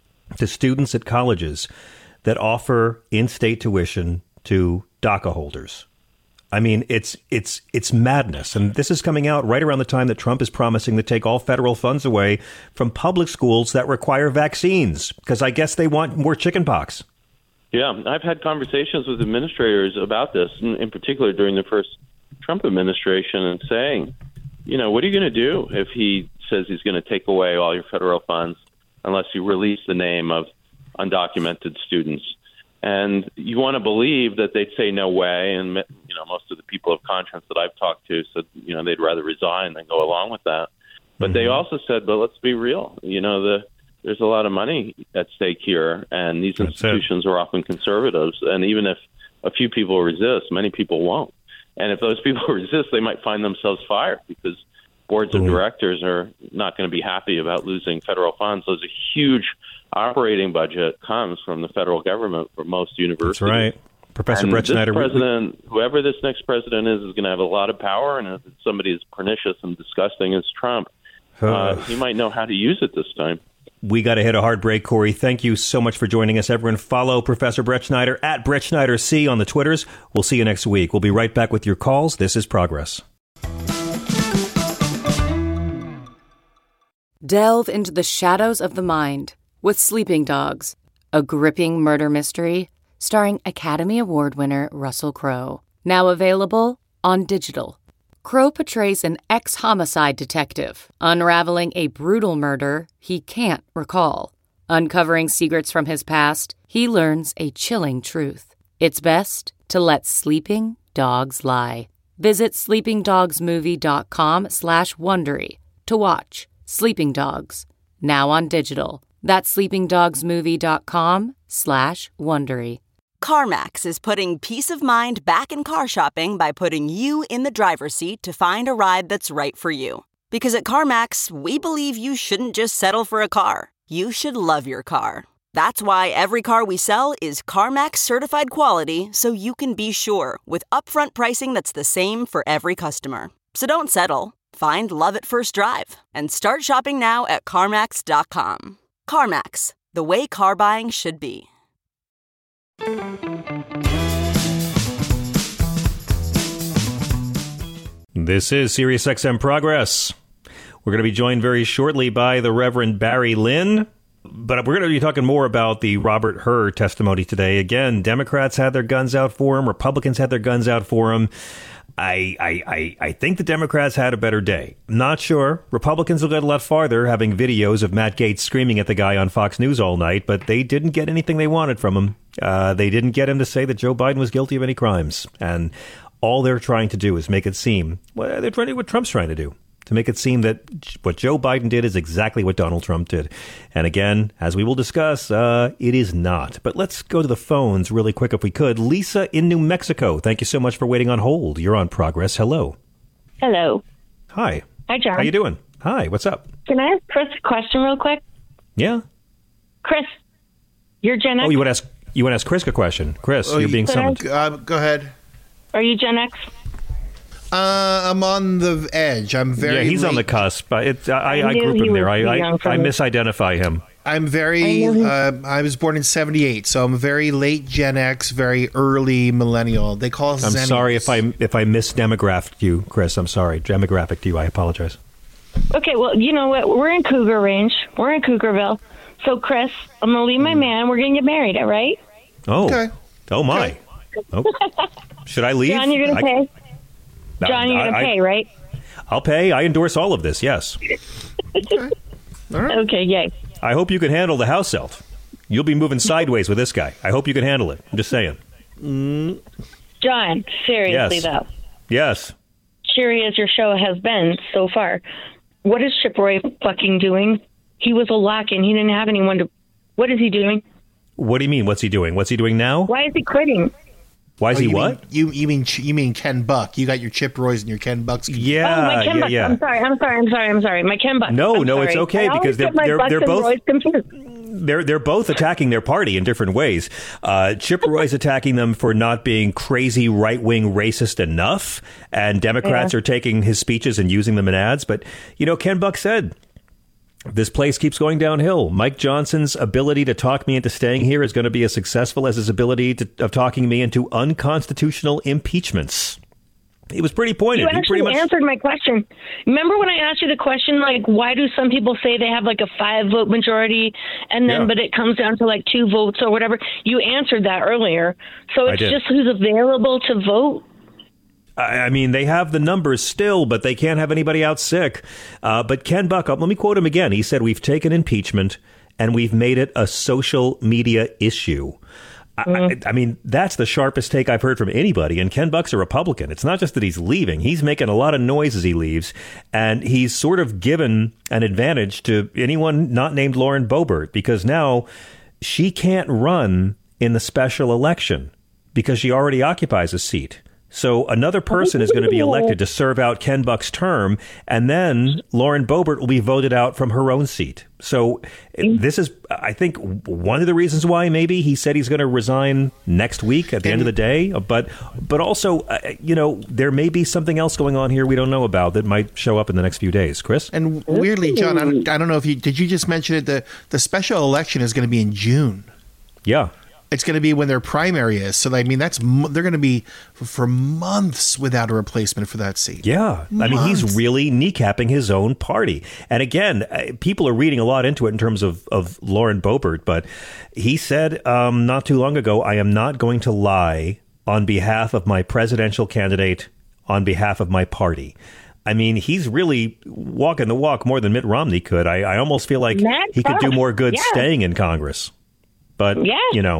to students at colleges that offer in-state tuition to DACA holders. I mean, it's it's it's madness. And this is coming out right around the time that Trump is promising to take all federal funds away from public schools that require vaccines, because I guess they want more chickenpox. Yeah, I've had conversations with administrators about this, in, in particular during the first Trump administration, and saying, you know, what are you going to do if he says he's going to take away all your federal funds unless you release the name of undocumented students? And you want to believe that they'd say no way. And, you know, most of the people of conscience that I've talked to said, you know, they'd rather resign than go along with that. But mm-hmm. they also said, but let's be real. You know, the there's a lot of money at stake here. And these That's institutions it. are often conservatives. And even if a few people resist, many people won't. And if those people resist, they might find themselves fired because boards of directors are not going to be happy about losing federal funds. So there's a huge operating budget comes from the federal government for most universities. That's right. Professor and Brett this Schneider. president, whoever this next president is, is going to have a lot of power. And if it's somebody as pernicious and disgusting as Trump, uh, he might know how to use it this time. We got to hit a hard break, Corey. Thank you so much for joining us. Everyone follow Professor Brett Schneider at Brett Schneider C on the Twitters. We'll see you next week. We'll be right back with your calls. This is Progress. Delve into the shadows of the mind with Sleeping Dogs, a gripping murder mystery starring Academy Award winner Russell Crowe. Now available on digital. Crowe portrays an ex-homicide detective unraveling a brutal murder he can't recall. Uncovering secrets from his past, he learns a chilling truth. It's best to let sleeping dogs lie. Visit sleepingdogsmovie.com slash Wondery to watch Sleeping Dogs, now on digital. That's sleepingdogsmovie.com slash Wondery. CarMax is putting peace of mind back in car shopping by putting you in the driver's seat to find a ride that's right for you. Because at CarMax, we believe you shouldn't just settle for a car. You should love your car. That's why every car we sell is CarMax certified quality, so you can be sure with upfront pricing that's the same for every customer. So don't settle. Find love at first drive and start shopping now at CarMax dot com. CarMax, the way car buying should be. This is SiriusXM Progress. We're going to be joined very shortly by the Reverend Barry Lynn, but we're going to be talking more about the Robert Hur testimony today. Again, Democrats had their guns out for him. Republicans had their guns out for him. I, I, I, I think the Democrats had a better day. Not sure. Republicans will get a lot farther, having videos of Matt Gaetz screaming at the guy on Fox News all night, but they didn't get anything they wanted from him. Uh, they didn't get him to say that Joe Biden was guilty of any crimes. And all they're trying to do is make it seem, well, they're trying to do what Trump's trying to do, to make it seem that what Joe Biden did is exactly what Donald Trump did. And again, as we will discuss, uh, it is not. But let's go to the phones really quick if we could. Lisa in New Mexico, thank you so much for waiting on hold. You're on Progress. Hello. Hello. Hi. Hi, John. How you doing? Hi, what's up? Can I ask Chris a question real quick? Yeah. Chris, you're Gen X? Oh, you want to ask, you want to ask Chris a question? Chris, oh, you're being summoned. Uh, go ahead. Are you Gen X? Uh, I'm on the edge. I'm very. Yeah, he's late. on the cusp. It, I, I, I I group him there. I, I, I me. misidentify him. I'm very. I, uh, I was born in seventy-eight, so I'm a very late Gen X, very early millennial. They call us. I'm Zennials. sorry if I if I misdemographed you, Chris. I'm sorry. Demographic to you. I apologize. Okay, well, you know what? We're in Cougar Range. We're in Cougarville. So, Chris, I'm gonna leave my man. We're gonna get married. All right? Oh. Okay. Oh my. Oh. Should I leave? John, you're gonna I, pay. John, you're going to pay, right? I'll pay. I endorse all of this, yes. Okay. All right. Okay, yay. I hope you can handle the house elf. You'll be moving sideways with this guy. I hope you can handle it. I'm just saying. Mm. John, seriously Yes. though, Yes. cheery as your show has been so far, what is Chip Roy fucking doing? He was a lock-in. He didn't have anyone to... What is he doing? What do you mean? What's he doing? What's he doing now? Why is he quitting? Why is Oh, he you what? Mean, you you mean you mean Ken Buck? You got your Chip Roys and your Ken Bucks. Yeah, oh, my Ken yeah, Buck. yeah. I'm sorry. I'm sorry. I'm sorry. I'm sorry. My Ken Buck. No, I'm no, sorry. it's okay I always because they're get my they're Bucks they're and both Roys confused. they're they're both attacking their party in different ways. Uh, Chip Roy's attacking them for not being crazy right wing racist enough, and Democrats Yeah. are taking his speeches and using them in ads. But you know, Ken Buck said, this place keeps going downhill. Mike Johnson's ability to talk me into staying here is going to be as successful as his ability to, of talking me into unconstitutional impeachments. He was pretty pointed. You he actually pretty much answered my question. Remember when I asked you the question, like, why do some people say they have like a five vote majority and then, Yeah. but it comes down to like two votes or whatever? You answered that earlier. So I it's did. just who's available to vote. I I mean, they have the numbers still, but they can't have anybody out sick. Uh, but Ken Buck, let me quote him again. He said, "We've taken impeachment and we've made it a social media issue." I, I, I mean, that's the sharpest take I've heard from anybody. And Ken Buck's a Republican. It's not just that he's leaving. He's making a lot of noise as he leaves. And he's sort of given an advantage to anyone not named Lauren Boebert, because now she can't run in the special election because she already occupies a seat. So another person is going to be elected to serve out Ken Buck's term, and then Lauren Boebert will be voted out from her own seat. So this is, I think, one of the reasons why maybe he said he's going to resign next week at the end of the day. But but also, uh, you know, there may be something else going on here we don't know about that might show up in the next few days. Chris? And weirdly, John, I don't, I don't know if you did. You just mention it. The the special election is going to be in June. Yeah. It's going to be when their primary is. So, I mean, that's mo- they're going to be for months without a replacement for that seat. Yeah. I mean, he's really kneecapping his own party. And again, uh, people are reading a lot into it in terms of, of Lauren Boebert. But he said um, not too long ago, I am not going to lie on behalf of my presidential candidate, on behalf of my party. I mean, he's really walking the walk more than Mitt Romney could. I, I almost feel like That's he could do tough. more good Yeah. staying in Congress. But, Yeah. you know,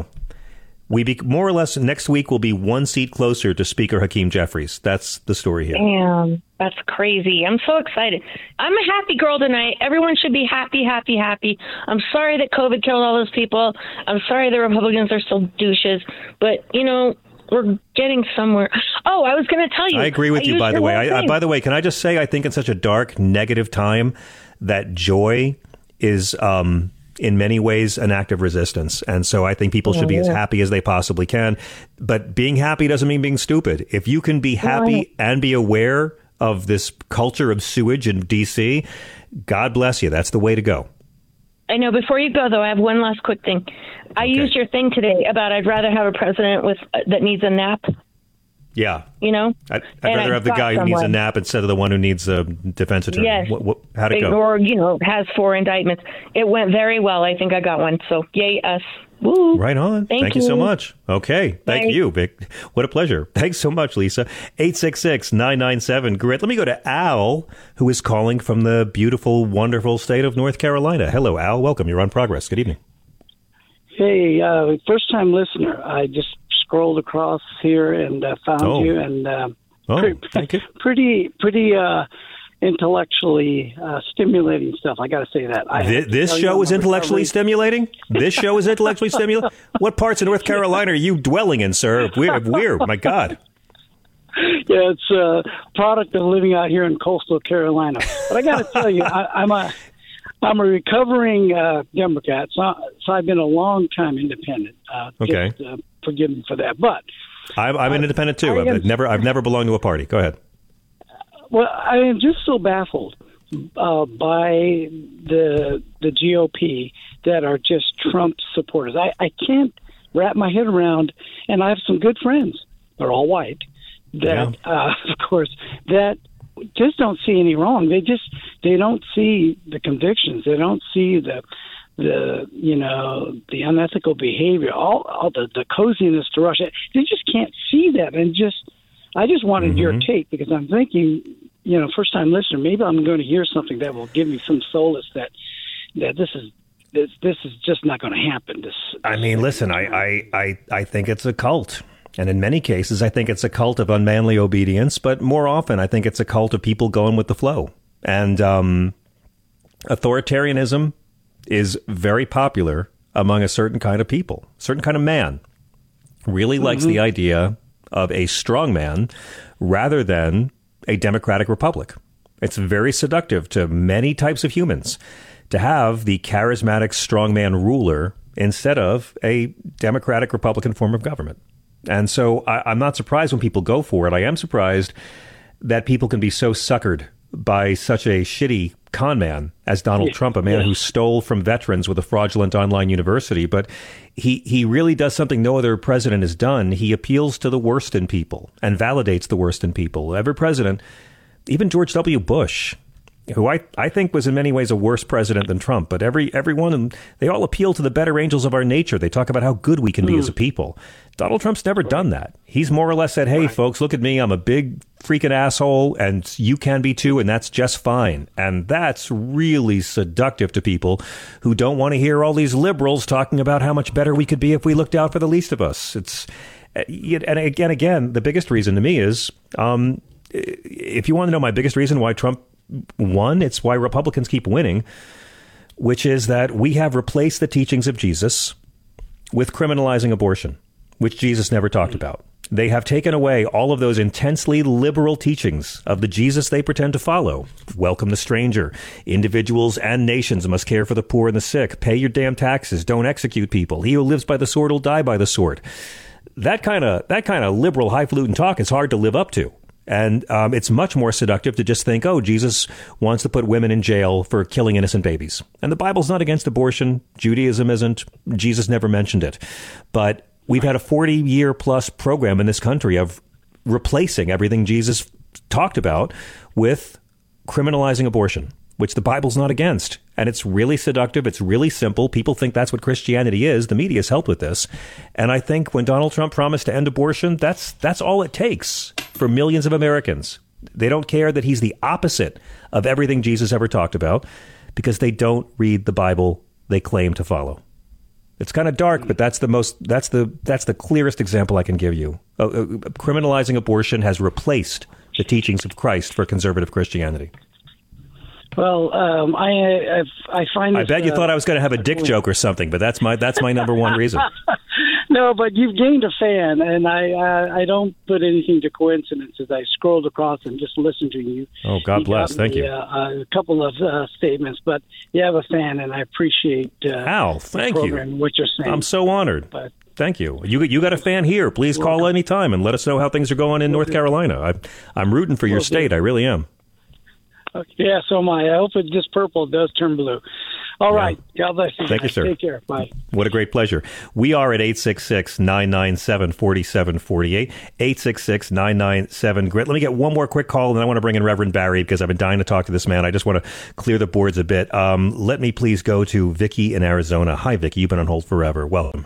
we be more or less next week will be one seat closer to Speaker Hakeem Jeffries. That's the story here. Damn, that's crazy. I'm so excited. I'm a happy girl tonight. Everyone should be happy, happy, happy. I'm sorry that COVID killed all those people. I'm sorry the Republicans are still douches. But, you know, we're getting somewhere. Oh, I was going to tell you. I agree with you, used by the your way. whole I, I, thing. by the way, can I just say, I think in such a dark, negative time that joy is um, in many ways an act of resistance. And so I think people should be as happy as they possibly can. But being happy doesn't mean being stupid. If you can be happy and be aware of this culture of sewage in D C, God bless you. That's the way to go. I know. Before you go, though, I have one last quick thing. I used your thing today about I'd rather have a president with uh, that needs a nap. Yeah. You know? I'd, I'd And rather I have the got guy who needs a someone. nap instead of the one who needs a defense attorney. Yes. What, what, how'd it go? Or, you know, has four indictments. It went very well. I think I got one. So, yay, us. Woo. Right on. Thank Thank you. you. so much. Okay. Thank Bye. you, Vic. What a pleasure. Thanks so much, Lisa. eight six six, nine nine seven, grit. Let me go to Al, who is calling from the beautiful, wonderful state of North Carolina. Hello, Al. Welcome. You're on Progress. Good evening. Hey, uh, first time listener. I just scrolled across here and uh, found Oh. you, and uh, Oh, pre- thank you. pretty, pretty uh, intellectually uh, stimulating stuff. I got to say that. I This, have to this tell you, show I'm is a intellectually recovering- stimulating? This show is intellectually stimulating? What parts of North Carolina are you dwelling in, sir? We're, we're my God. Yeah, it's a product of living out here in coastal Carolina. But I got to tell you, I, I'm a I'm a recovering uh, Democrat, so, so I've been a long time independent. Uh, Okay. Just, uh, forgive me for that, but I'm, I'm an independent, too. I am- I've never, I've never belonged to a party. Go ahead. well, I am just so baffled uh, by the the G O P that are just Trump supporters. I, I can't wrap my head around, and I have some good friends. They're all white. That, uh, of course, that just don't see any wrong. They just they don't see the convictions. They don't see the the you know the unethical behavior. All all the the coziness to Russia. They just can't see that. And just I just wanted Mm-hmm. your take because I'm thinking, you know, first time listener. Maybe I'm going to hear something that will give me some solace that that this is this this is just not going to happen. This, I mean, listen, I, I, I, I think it's a cult. And in many cases, I think it's a cult of unmanly obedience. But more often, I think it's a cult of people going with the flow. And um, authoritarianism is very popular among a certain kind of people, a certain kind of man. Really mm-hmm. likes the idea of a strong man rather than a democratic republic. It's very seductive to many types of humans to have the charismatic strongman ruler instead of a democratic Republican form of government. And so I, I'm not surprised when people go for it. I am surprised that people can be so suckered by such a shitty con man as Donald yeah, Trump, a man yeah. who stole from veterans with a fraudulent online university. But he, he really does something no other president has done. He appeals to the worst in people and validates the worst in people. Every president, even George W. Bush, who I, I think was in many ways a worse president than Trump, but every everyone, and they all appeal to the better angels of our nature. They talk about how good we can be mm. as a people. Donald Trump's never right. done that. He's more or less said, hey, right. folks, look at me. I'm a big freaking asshole, and you can be too, and that's just fine. And that's really seductive to people who don't want to hear all these liberals talking about how much better we could be if we looked out for the least of us. It's and again, again, the biggest reason to me is um, if you want to know my biggest reason why Trump won, it's why Republicans keep winning, which is that we have replaced the teachings of Jesus with criminalizing abortion, which Jesus never talked about. They have taken away all of those intensely liberal teachings of the Jesus they pretend to follow. Welcome the stranger. Individuals and nations must care for the poor and the sick. Pay your damn taxes. Don't execute people. He who lives by the sword will die by the sword. That kind of that kind of liberal highfalutin talk is hard to live up to. And um, it's much more seductive to just think, oh, Jesus wants to put women in jail for killing innocent babies. And the Bible's not against abortion. Judaism isn't. Jesus never mentioned it. But we've had a forty-year plus program in this country of replacing everything Jesus talked about with criminalizing abortion, which the Bible's not against. And it's really seductive. It's really simple. People think that's what Christianity is. The media's helped with this. And I think when Donald Trump promised to end abortion, that's that's all it takes for millions of Americans. They don't care that he's the opposite of everything Jesus ever talked about because they don't read the Bible they claim to follow. It's kind of dark, but that's the most that's the that's the clearest example I can give you. Uh, uh, criminalizing abortion has replaced the teachings of Christ for conservative Christianity. Well, um, I, I I find this, I bet you uh, thought I was going to have a dick joke or something, but that's my that's my number one reason. No, but you've gained a fan, and I uh, I don't put anything to coincidences. I scrolled across and just listened to you. Oh, God you bless. Thank me, you. Uh, a couple of uh, statements, but you have a fan, and I appreciate uh, Al, thank the you. program and what you're saying. I'm so honored. But, Thank you. You you got a fan here. Please call anytime and let us know how things are going in North Carolina. I, I'm rooting for your state. I really am. Okay. Yeah, so am I. I hope it this purple does turn blue. All yeah. right. God bless you. Thank guys. you, sir. Take care. Bye. What a great pleasure. We are at eight six six, nine nine seven, four seven four eight, eight six six, nine nine seven, grit. Let me get one more quick call, and then I want to bring in Reverend Barry because I've been dying to talk to this man. I just want to clear the boards a bit. Um, let me please go to Vicky in Arizona. Hi, Vicky. You've been on hold forever. Welcome.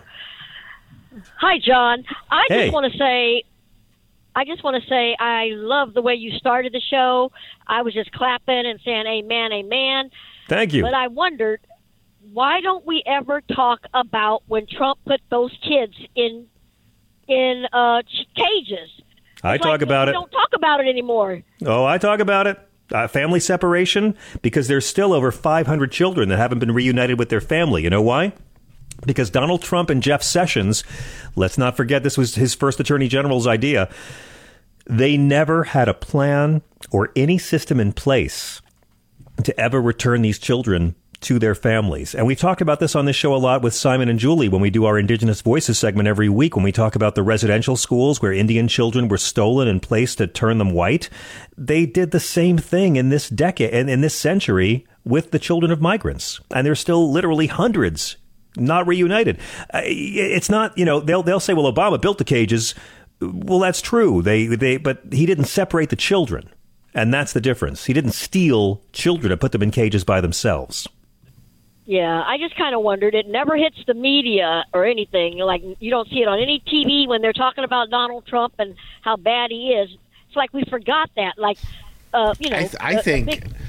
Hi, John. I hey. just want to say, I just want to say I love the way you started the show. I was just clapping and saying amen, amen. Thank you. But I wondered, why don't we ever talk about when Trump put those kids in in uh, cages? I it's talk like about we it. We don't talk about it anymore. Oh, I talk about it. Uh, family separation, because there's still over five hundred children that haven't been reunited with their family. You know why? Because Donald Trump and Jeff Sessions, let's not forget this was his first attorney general's idea, they never had a plan or any system in place to ever return these children to their families. And we talked about this on this show a lot with Simon and Julie when we do our Indigenous Voices segment every week, when we talk about the residential schools where Indian children were stolen and placed to turn them white. They did the same thing in this decade and in this century with the children of migrants. And there's still literally hundreds not reunited. Uh, it's not, you know, they'll they'll say, well, Obama built the cages. Well, that's true. They they but he didn't separate the children. And that's the difference. He didn't steal children and put them in cages by themselves. Yeah, I just kind of wondered. It never hits the media or anything. Like, you don't see it on any T V when they're talking about Donald Trump and how bad he is. It's like we forgot that. Like, uh, you know, I, th- I the, think the big,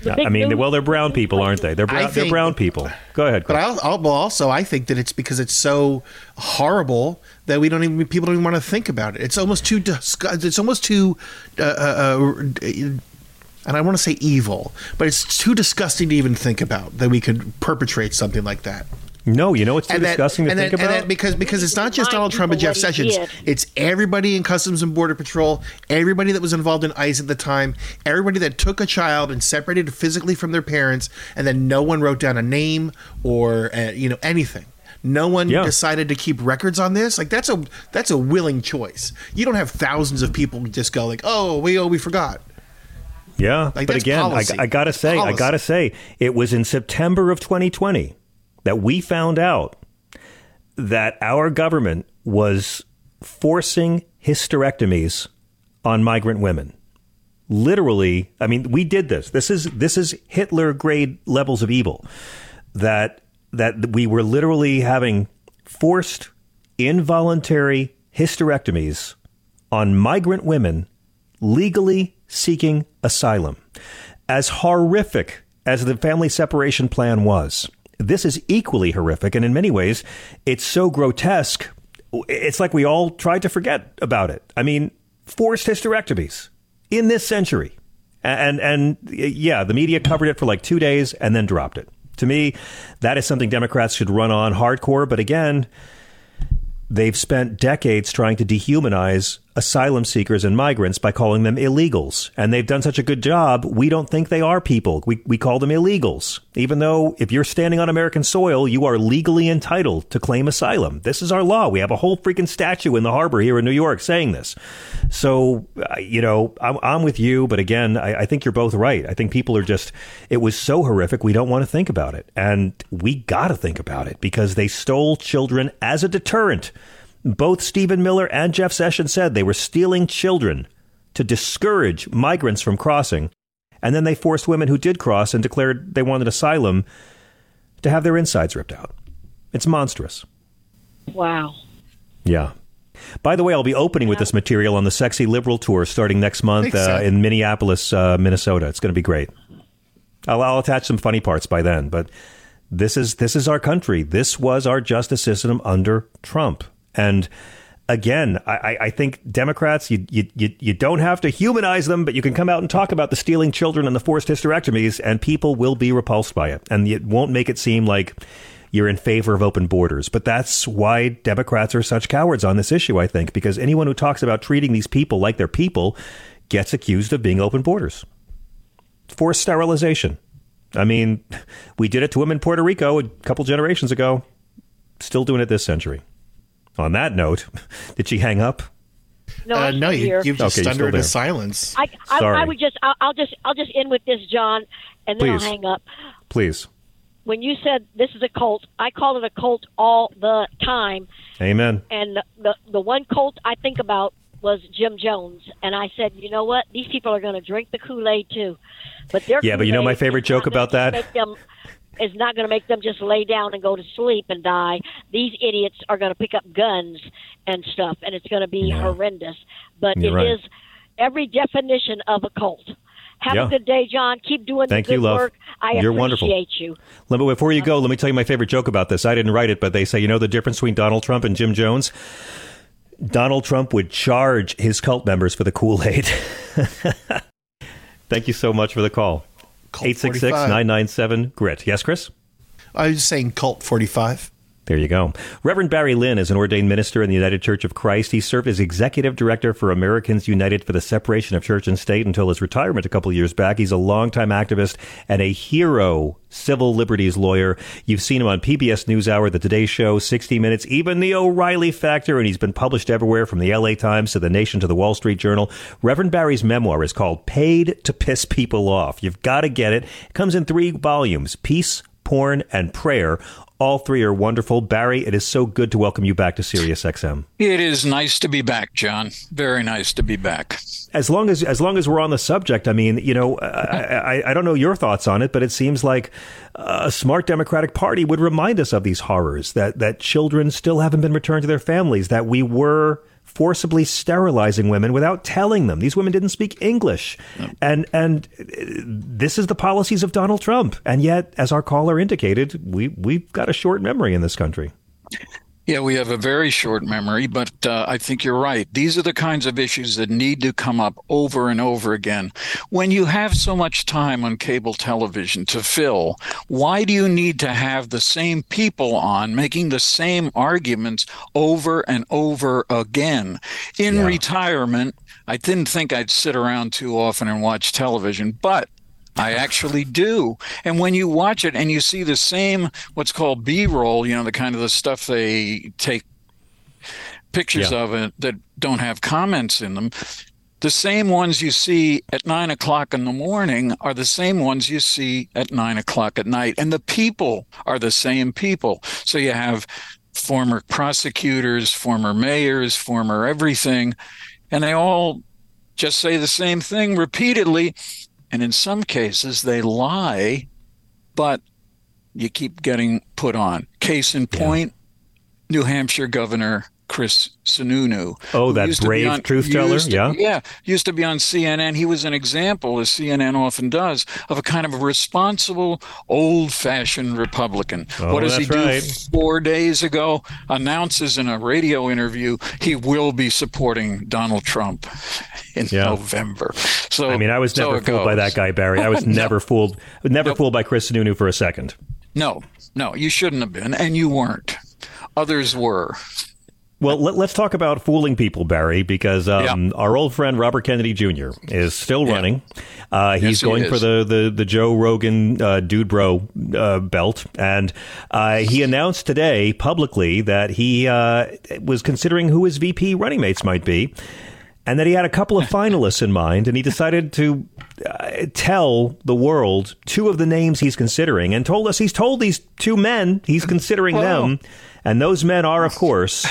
The I mean, well, they're brown people, aren't they? They're brown, think, they're brown people. Go ahead. But I'll, I'll, well, also, I think that it's because it's so horrible that we don't even people don't even want to think about it. It's almost too disgust. It's almost too, uh, uh, and I want to say evil, but it's too disgusting to even think about that we could perpetrate something like that. No, you know it's too and disgusting that, to and think that, about? And that because because it's not just Donald Trump and Jeff Sessions. did. It's everybody in Customs and Border Patrol, everybody that was involved in ICE at the time, everybody that took a child and separated it physically from their parents, and then no one wrote down a name or uh, you know anything. No one Yeah. decided to keep records on this. Like that's a that's a willing choice. You don't have thousands of people just go like, oh, we oh we forgot. Yeah, Like, but that's again, I, policy. I gotta say, Policy. I gotta say, it was in September of twenty twenty that we found out that our government was forcing hysterectomies on migrant women. Literally, I mean, we did this. This is this is Hitler grade levels of evil. That that we were literally having forced involuntary hysterectomies on migrant women legally seeking asylum. As horrific as the family separation plan was, this is equally horrific. And in many ways, it's so grotesque. It's like we all tried to forget about it. I mean, forced hysterectomies in this century. And, and, and yeah, the media covered it for like two days and then dropped it. To me, that is something Democrats should run on hardcore. But again, they've spent decades trying to dehumanize asylum seekers and migrants by calling them illegals. And they've done such a good job, we don't think they are people. We we call them illegals. Even though if you're standing on American soil, you are legally entitled to claim asylum. This is our law. We have a whole freaking statue in the harbor here in New York saying this. So, uh, you know, I'm, I'm with you. But again, I, I think you're both right. I think people are just, it was so horrific, we don't want to think about it. And we got to think about it because they stole children as a deterrent. Both Stephen Miller and Jeff Sessions said they were stealing children to discourage migrants from crossing. And then they forced women who did cross and declared they wanted asylum to have their insides ripped out. It's monstrous. Wow. Yeah. By the way, I'll be opening with this material on the Sexy Liberal Tour starting next month uh, in Minneapolis, uh, Minnesota. It's going to be great. I'll, I'll attach some funny parts by then. But this is this is our country. This was our justice system under Trump. And again, I, I think Democrats, you, you you don't have to humanize them, but you can come out and talk about the stealing children and the forced hysterectomies, and people will be repulsed by it. And it won't make it seem like you're in favor of open borders. But that's why Democrats are such cowards on this issue, I think, because anyone who talks about treating these people like they're people gets accused of being open borders. Forced sterilization. I mean, we did it to women in Puerto Rico a couple generations ago. Still doing it this century. On that note, did she hang up? No, uh, I'm no, you, here. you've just Okay, you're stunned still her to there. silence. I, I, Sorry. I would just, I'll, I'll just, I'll just end with this, John, and then Please. I'll hang up. Please. When you said this is a cult, I call it a cult all the time. Amen. And the, the the one cult I think about was Jim Jones, and I said, you know what? These people are going to drink the Kool-Aid too, but their Yeah, but you know my Kool-Aid favorite is joke not gonna about that? make them- is not going to make them just lay down and go to sleep and die. These idiots are going to pick up guns and stuff, and it's going to be Yeah. horrendous. But You're it right. is every definition of a cult. Have Yeah. a good day, John. Keep doing Thank the you, good love. work. I You're appreciate wonderful. you. Let me, before you go, let me tell you my favorite joke about this. I didn't write it, but they say, you know the difference between Donald Trump and Jim Jones? Donald Trump would charge his cult members for the Kool-Aid. Thank you so much for the call. eight six six, nine nine seven, GRIT. Yes, Chris? I was saying Cult forty-five. There you go. Reverend Barry Lynn is an ordained minister in the United Church of Christ. He served as executive director for Americans United for the Separation of Church and State until his retirement a couple of years back. He's a longtime activist and a hero civil liberties lawyer. You've seen him on P B S NewsHour, The Today Show, sixty minutes, even The O'Reilly Factor, and he's been published everywhere from the L A Times to The Nation to the Wall Street Journal. Reverend Barry's memoir is called Paid to Piss People Off. You've got to get it. It comes in three volumes, Peace, Porn, and Prayer. All three are wonderful. Barry, it is so good to welcome you back to Sirius X M. It is nice to be back, John. Very nice to be back. As long as as long as we're on the subject, I mean, you know, I, I, I don't know your thoughts on it, but it seems like a smart Democratic Party would remind us of these horrors, that, that children still haven't been returned to their families, that we were forcibly sterilizing women without telling them. These women didn't speak English. No. And and this is the policies of Donald Trump. And yet, as our caller indicated, we, we've got a short memory in this country. Yeah, we have a very short memory, but uh, I think you're right. These are the kinds of issues that need to come up over and over again. When you have so much time on cable television to fill, why do you need to have the same people on making the same arguments over and over again? In yeah. retirement, I didn't think I'd sit around too often and watch television, but I actually do. And when you watch it and you see the same, what's called B-roll, you know, the kind of the stuff they take pictures yeah. of it that don't have comments in them, the same ones you see at nine o'clock in the morning are the same ones you see at nine o'clock at night. And the people are the same people. So you have former prosecutors, former mayors, former everything, and they all just say the same thing repeatedly. And in some cases, they lie, but you keep getting put on. Case in point, yeah. New Hampshire Governor Chris Sununu. Oh, that brave on, truth teller? To, yeah. Yeah. Used to be on C N N. He was an example, as C N N often does, of a kind of a responsible, old-fashioned Republican. Oh, what does he do right. four days ago? Announces in a radio interview he will be supporting Donald Trump in yeah. November. So I mean, I was never so fooled by that guy, Barry. I was never no. fooled never no. fooled by Chris Sununu for a second. No, no, you shouldn't have been, and you weren't. Others were. Well, let, let's talk about fooling people, Barry, because um, yeah. our old friend Robert Kennedy Junior is still running. Yeah. Uh, he's yes, he going is. for the, the, the Joe Rogan uh, Dude Bro uh, belt. And uh, he announced today publicly that he uh, was considering who his V P running mates might be, and that he had a couple of finalists in mind, and he decided to uh, tell the world two of the names he's considering, and told us he's told these two men he's considering Whoa. them. And those men are, of course,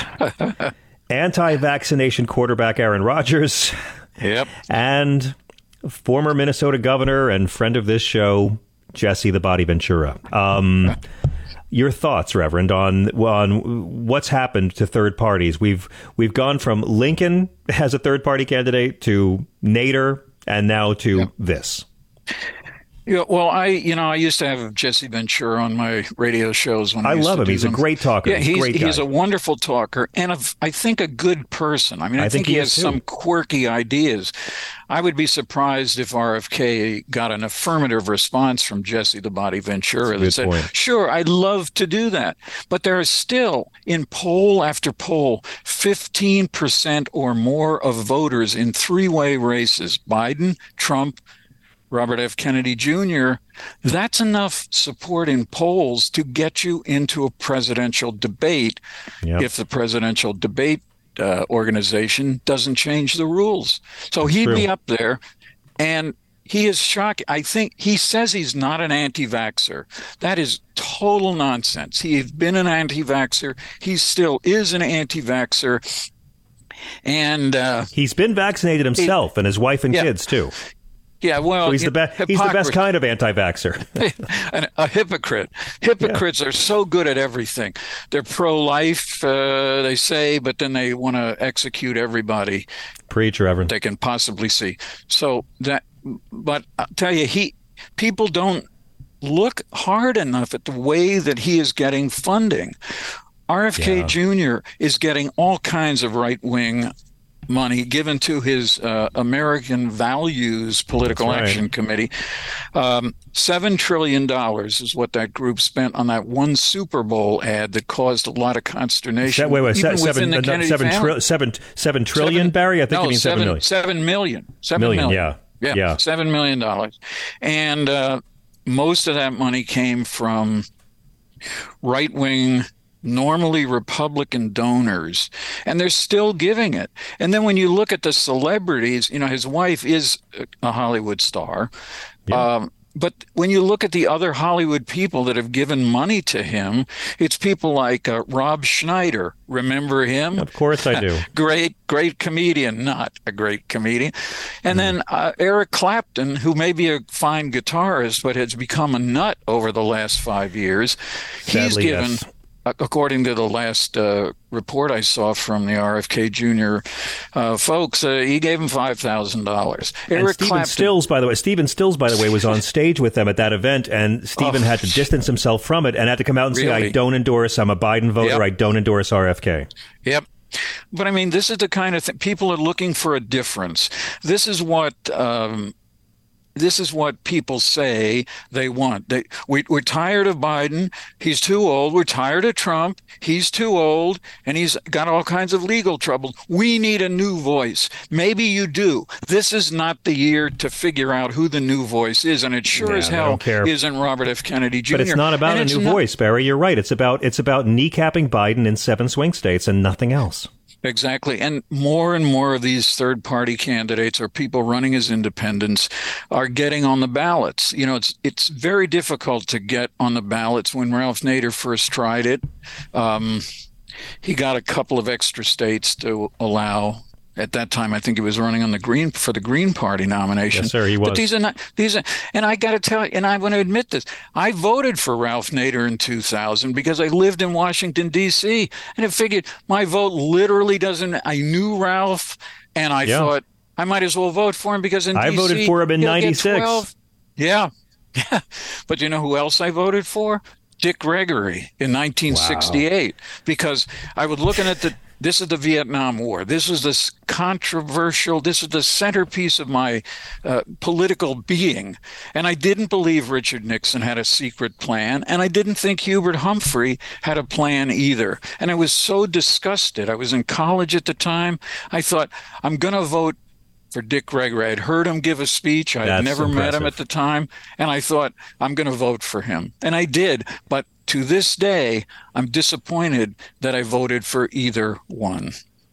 anti-vaccination quarterback Aaron Rodgers yep. and former Minnesota governor and friend of this show, Jesse the Body Ventura. Um, your thoughts, Reverend, on on what's happened to third parties? We've we've gone from Lincoln as a third party candidate to Nader and now to yep. this. Yeah, well, I, you know, I used to have Jesse Ventura on my radio shows when I, I used love to him. do He's them. a great talker. Yeah, he's, he's, a great guy. he's a wonderful talker and a, I think a good person. I mean, I, I think, think he he has is some too. quirky ideas. I would be surprised if R F K got an affirmative response from Jesse the Body Ventura that said, point. sure, I'd love to do that. But there is still, in poll after poll, fifteen percent or more of voters in three-way races, Biden, Trump, Robert F. Kennedy Junior, that's enough support in polls to get you into a presidential debate yep. if the presidential debate uh, organization doesn't change the rules. So he'd True. be up there, and he is shocking. I think he says he's not an anti-vaxxer. That is total nonsense. He's been an anti-vaxxer. He still is an anti-vaxxer. And uh, he's been vaccinated himself he, and his wife and yeah. kids, too. Yeah, well, so he's the best. He's the best kind of anti-vaxxer. a hypocrite. Hypocrites yeah. are so good at everything. They're pro-life, uh, they say, but then they want to execute everybody. Preach, Reverend. They can possibly see. So that, but I'll tell you, he people don't look hard enough at the way that he is getting funding. R F K yeah. Junior is getting all kinds of right-wing money given to his uh, American Values Political right. Action Committee. Um, Seven trillion dollars is what that group spent on that one Super Bowl ad that caused a lot of consternation. Wait, wait, even seven, within the no, Kennedy seven, family. tri- seven, seven trillion, seven, Barry? I think no, you mean seven, seven million. Seven million. Seven million, million. Yeah. yeah, yeah, seven million dollars, and uh, most of that money came from right-wing, normally Republican donors, and they're still giving it. And then when you look at the celebrities, you know, his wife is a Hollywood star. Yeah. Um, but when you look at the other Hollywood people that have given money to him, it's people like uh, Rob Schneider. Remember him? Of course I do. great, great comedian, not a great comedian. And mm. then uh, Eric Clapton, who may be a fine guitarist, but has become a nut over the last five years. Sadly, he's given... yes. according to the last uh, report I saw from the R F K Junior uh, folks, uh, he gave him five thousand dollars. And Stephen Clapton, Stills, by the way, Stephen Stills, by the way, was on stage with them at that event, and Stephen oh, had to distance himself from it and had to come out and really? say, I don't endorse, I'm a Biden voter, yep. I don't endorse R F K. Yep. But I mean, this is the kind of thing, people are looking for a difference. This is what... Um, This is what people say they want. They, we, we're tired of Biden. He's too old. We're tired of Trump. He's too old, and he's got all kinds of legal trouble. We need a new voice. Maybe you do. This is not the year to figure out who the new voice is, and it sure yeah, as hell isn't Robert F. Kennedy Junior But it's not about and a new not- voice, Barry. You're right. It's about it's about kneecapping Biden in seven swing states and nothing else. Exactly. And more and more of these third-party candidates or people running as independents are getting on the ballots. You know, it's it's very difficult to get on the ballots. When Ralph Nader first tried it, um, he got a couple of extra states to allow. At that time, I think he was running on the Green for the Green Party nomination. Yes, sir, he was. But these are not these are, and I got to tell you, and I want to admit this: I voted for Ralph Nader in two thousand because I lived in Washington D C and I figured my vote literally doesn't. I knew Ralph, and I yeah. thought I might as well vote for him because in I D C, voted for him in ninety-six. Yeah, yeah. But you know who else I voted for? Dick Gregory in nineteen sixty-eight, wow. Because I was looking at the. This is the Vietnam War. This is this controversial, this is the centerpiece of my uh, political being. And I didn't believe Richard Nixon had a secret plan. And I didn't think Hubert Humphrey had a plan either. And I was so disgusted. I was in college at the time. I thought, I'm going to vote for Dick Gregory. I'd heard him give a speech. I had never impressive. met him at the time. And I thought, I'm going to vote for him. And I did. But to this day, I'm disappointed that I voted for either one.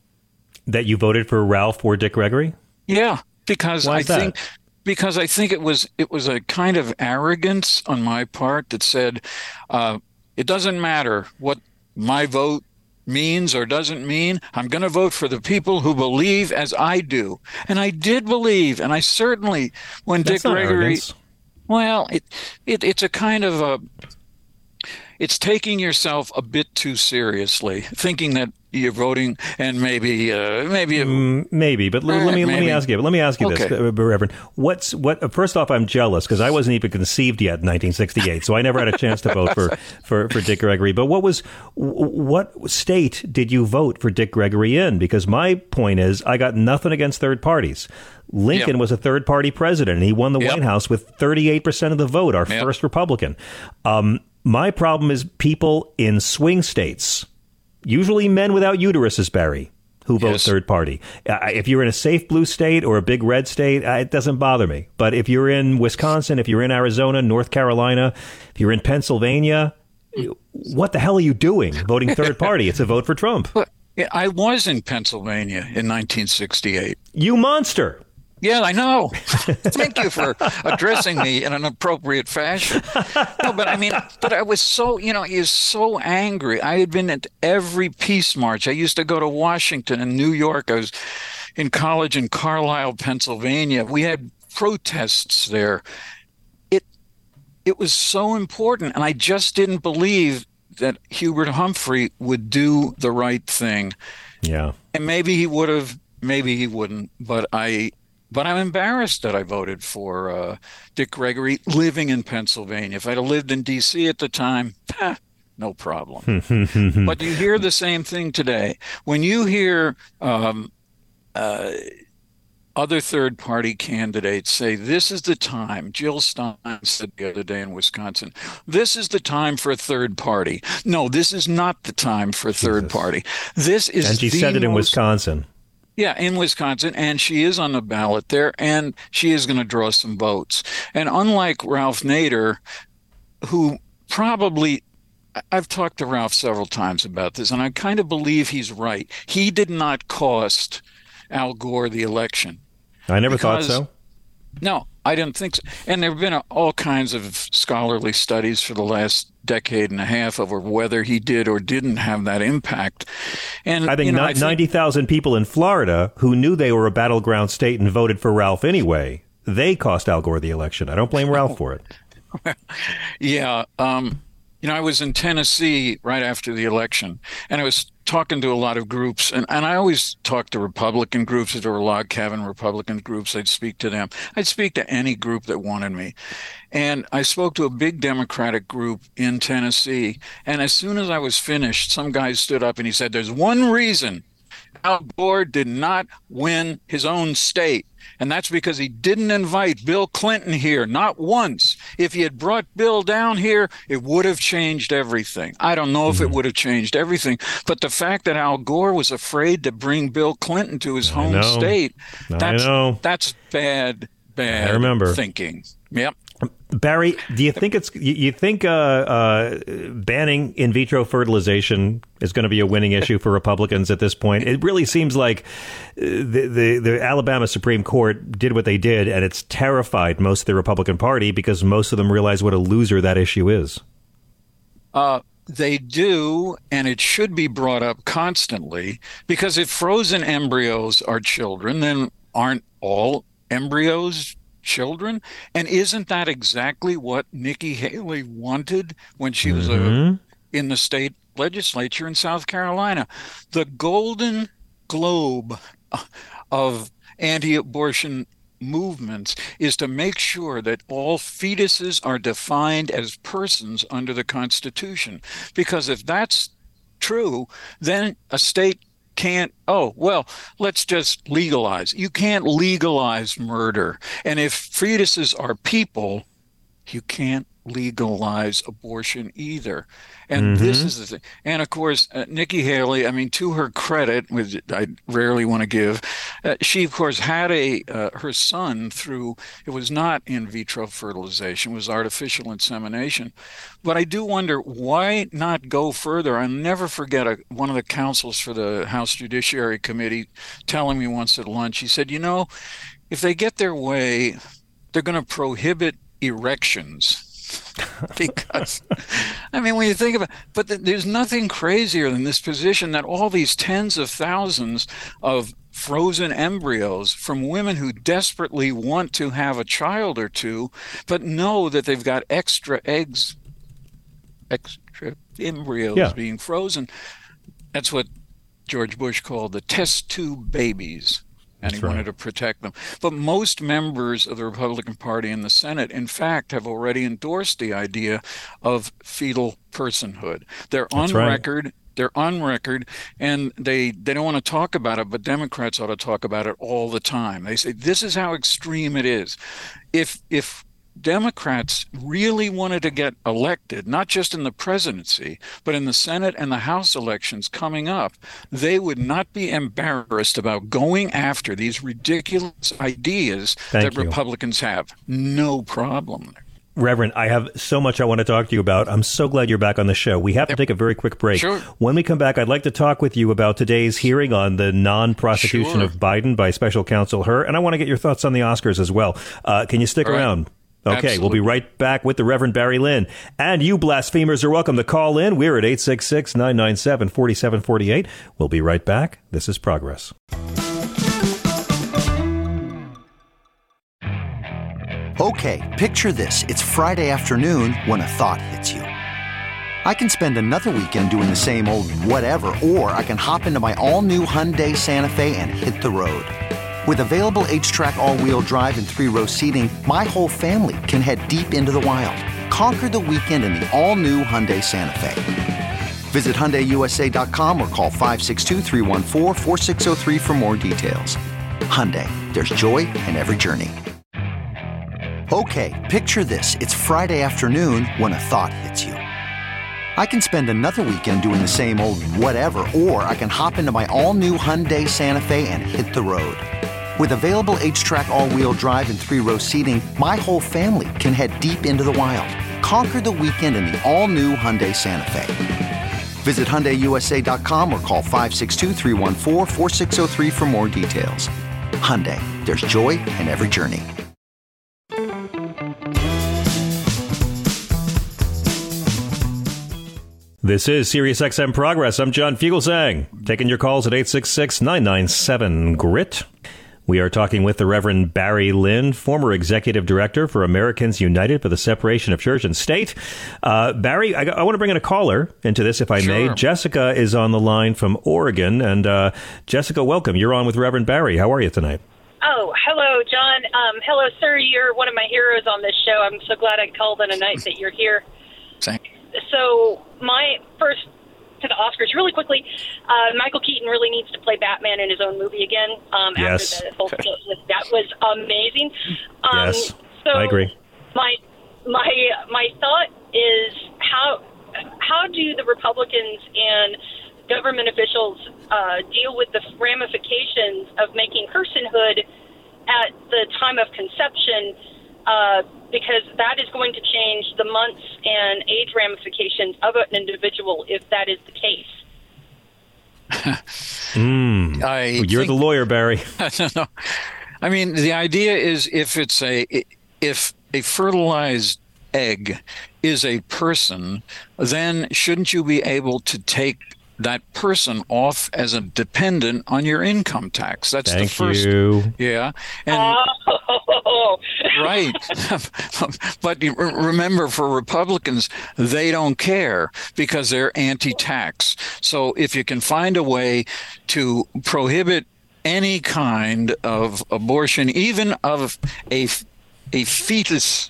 That you voted for Ralph or Dick Gregory? Yeah, because Why I is that? think because I think it was it was a kind of arrogance on my part that said uh, it doesn't matter what my vote means or doesn't mean. I'm going to vote for the people who believe as I do, and I did believe, and I certainly when That's Dick not Gregory. Arrogance. Well, it, it it's a kind of a. It's taking yourself a bit too seriously, thinking that you're voting and maybe, uh, maybe, mm, maybe. But let, let me maybe. let me ask you. Let me ask you okay. this, Reverend. What's what? First off, I'm jealous because I wasn't even conceived yet in nineteen sixty-eight, so I never had a chance to vote for, for, for Dick Gregory. But what was what state did you vote for Dick Gregory in? Because my point is, I got nothing against third parties. Lincoln yep. was a third party president, and he won the yep. White House with thirty-eight percent of the vote. Our yep. first Republican. Um, My problem is people in swing states, usually men without uteruses, Barry, who vote yes. third party. Uh, if you're in a safe blue state or a big red state, uh, it doesn't bother me. But if you're in Wisconsin, if you're in Arizona, North Carolina, if you're in Pennsylvania, what the hell are you doing voting third party? It's a vote for Trump. I was in Pennsylvania in nineteen sixty-eight. You monster. Yeah, I know. Thank you for addressing me in an appropriate fashion. No, but I mean, but I was so, you know, he was so angry. I had been at every peace march. I used to go to Washington and New York. I was in college in Carlisle, Pennsylvania. We had protests there. It it was so important, and I just didn't believe that Hubert Humphrey would do the right thing. Yeah. And maybe he would have, maybe he wouldn't, but I But I'm embarrassed that I voted for uh, Dick Gregory living in Pennsylvania. If I'd have lived in D C at the time, ah, no problem. But you hear the same thing today. When you hear um, uh, other third-party candidates say, this is the time, Jill Stein said the other day in Wisconsin, this is the time for a third party. No, this is not the time for a third Jesus. party. This is And she the said it in most- Wisconsin. Yeah, in Wisconsin, and she is on the ballot there, and she is going to draw some votes. And unlike Ralph Nader, who probably, I've talked to Ralph several times about this, and I kind of believe he's right. He did not cost Al Gore the election. I never because, thought so. No, I didn't think so. And there have been all kinds of scholarly studies for the last decade and a half over whether he did or didn't have that impact. And I think, you know, not, ninety thousand people in Florida who knew they were a battleground state and voted for Ralph anyway, they cost Al Gore the election. I don't blame Ralph for it. Yeah. Um, You know, I was in Tennessee right after the election, and I was talking to a lot of groups, and, and I always talk to Republican groups. If there were log cabin Republican groups, I'd speak to them. I'd speak to any group that wanted me. And I spoke to a big Democratic group in Tennessee, and as soon as I was finished, some guy stood up and he said, there's one reason Al Gore did not win his own state, and that's because he didn't invite Bill Clinton here, not once. If he had brought Bill down here, it would have changed everything. I don't know if Mm-hmm. it would have changed everything, but the fact that Al Gore was afraid to bring Bill Clinton to his home know. state, I that's, know. that's bad, bad I remember. thinking. Yep. Barry, do you think it's you you think uh, uh, banning in vitro fertilization is going to be a winning issue for Republicans at this point? It really seems like the, the the Alabama Supreme Court did what they did, and it's terrified most of the Republican Party because most of them realize what a loser that issue is. Uh, they do, and it should be brought up constantly, because if frozen embryos are children, then aren't all embryos children? And isn't that exactly what Nikki Haley wanted when she was Mm-hmm. a, in the state legislature in South Carolina? The Golden Globe of anti-abortion movements is to make sure that all fetuses are defined as persons under the Constitution. Because if that's true, then a state can't, oh, well, let's just legalize. You can't legalize murder. And if fetuses are people, you can't legalize abortion either. And Mm-hmm. this is the thing. And of course, uh, Nikki Haley, I mean, to her credit, which I rarely want to give, uh, she, of course, had a uh, her son through, it was not in vitro fertilization, it was artificial insemination. But I do wonder, why not go further? I'll never forget a, one of the counsels for the House Judiciary Committee telling me once at lunch, he said, you know, if they get their way, they're going to prohibit erections. Because, I mean, when you think about it, but th- there's nothing crazier than this position that all these tens of thousands of frozen embryos from women who desperately want to have a child or two, but know that they've got extra eggs, extra embryos Yeah. being frozen. That's what George Bush called the test tube babies. And That's he wanted right. to protect them. But most members of the Republican Party in the Senate, in fact, have already endorsed the idea of fetal personhood. They're on That's right. record. They're on record, and they, they don't want to talk about it, but Democrats ought to talk about it all the time. They say, this is how extreme it is. If if Democrats really wanted to get elected, not just in the presidency, but in the Senate and the House elections coming up, they would not be embarrassed about going after these ridiculous ideas Thank that you. Republicans have. No problem. Reverend, I have so much I want to talk to you about. I'm so glad you're back on the show. We have to take a very quick break. Sure. When we come back, I'd like to talk with you about today's hearing on the non-prosecution Sure. of Biden by Special Counsel Hur, and I want to get your thoughts on the Oscars as well. Uh, can you stick All right. around? Okay, Absolutely. we'll be right back with the Reverend Barry Lynn. And you blasphemers are welcome to call in. We're at eight six six, nine nine seven, four seven four eight. We'll be right back. This is Progress. Okay, picture this. It's Friday afternoon when a thought hits you. I can spend another weekend doing the same old whatever, or I can hop into my all-new Hyundai Santa Fe and hit the road. With available H-Track all-wheel drive and three-row seating, my whole family can head deep into the wild. Conquer the weekend in the all-new Hyundai Santa Fe. Visit Hyundai U S A dot com or call five six two, three one four, four six zero three for more details. Hyundai, there's joy in every journey. Okay, picture this. It's Friday afternoon when a thought hits you. I can spend another weekend doing the same old whatever, or I can hop into my all-new Hyundai Santa Fe and hit the road. With available H-Track all-wheel drive and three-row seating, my whole family can head deep into the wild. Conquer the weekend in the all-new Hyundai Santa Fe. Visit Hyundai U S A dot com or call five six two, three one four, four six zero three for more details. Hyundai, there's joy in every journey. This is Sirius X M Progress. I'm John Fugelsang, taking your calls at eight six six, nine nine seven, G R I T. We are talking with the Reverend Barry Lynn, former executive director for Americans United for the Separation of Church and State. Uh, Barry, I, I want to bring in a caller into this, if I Sure. may. Jessica is on the line from Oregon. And uh, Jessica, welcome. You're on with Reverend Barry. How are you tonight? Oh, hello, John. Um, hello, sir. You're one of my heroes on this show. I'm so glad I called on a night that you're here. Thank So my first to the Oscars, really quickly, uh, Michael Keaton really needs to play Batman in his own movie again. Um, Yes. After the whole that was amazing. Um, Yes, so I agree. My my my thought is how how do the Republicans and government officials uh, deal with the ramifications of making personhood at the time of conception? Uh, because that is going to change the months and age ramifications of an individual if that is the case. Mm. I You're think- the lawyer, Barry. no. I mean, the idea is if it's a if a fertilized egg is a person, then shouldn't you be able to take that person off as a dependent on your income tax? That's Thank the first. you. Yeah. And Oh, right. But you re- remember, for Republicans, they don't care because they're anti-tax. So if you can find a way to prohibit any kind of abortion, even of a, a fetus,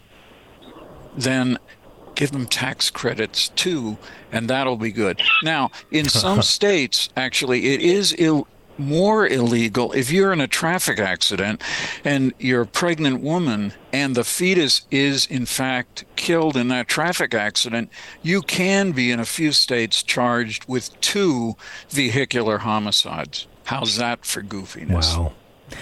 then give them tax credits too, and that'll be good. Now, in some states, actually, it is ill. more illegal if you're in a traffic accident and you're a pregnant woman and the fetus is in fact killed in that traffic accident. You can be in a few states charged with two vehicular homicides. How's that for goofiness? Wow.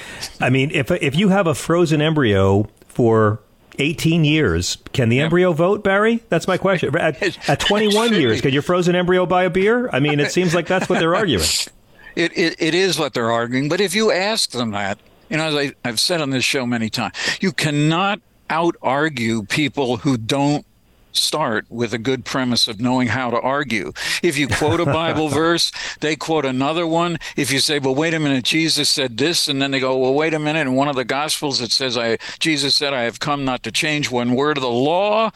I mean, if if you have a frozen embryo for eighteen years, can the embryo vote, Barry? That's my question. At, at twenty-one years, can your frozen embryo buy a beer? I mean, it seems like that's what they're arguing. It, it it is what they're arguing. But if you ask them that, you know, as I, I've said on this show many times, you cannot out-argue people who don't start with a good premise of knowing how to argue. If you quote a Bible verse, they quote another one. If you say, well, wait a minute, Jesus said this, and then they go, well, wait a minute, in one of the Gospels it says, I Jesus said, I have come not to change one word of the law.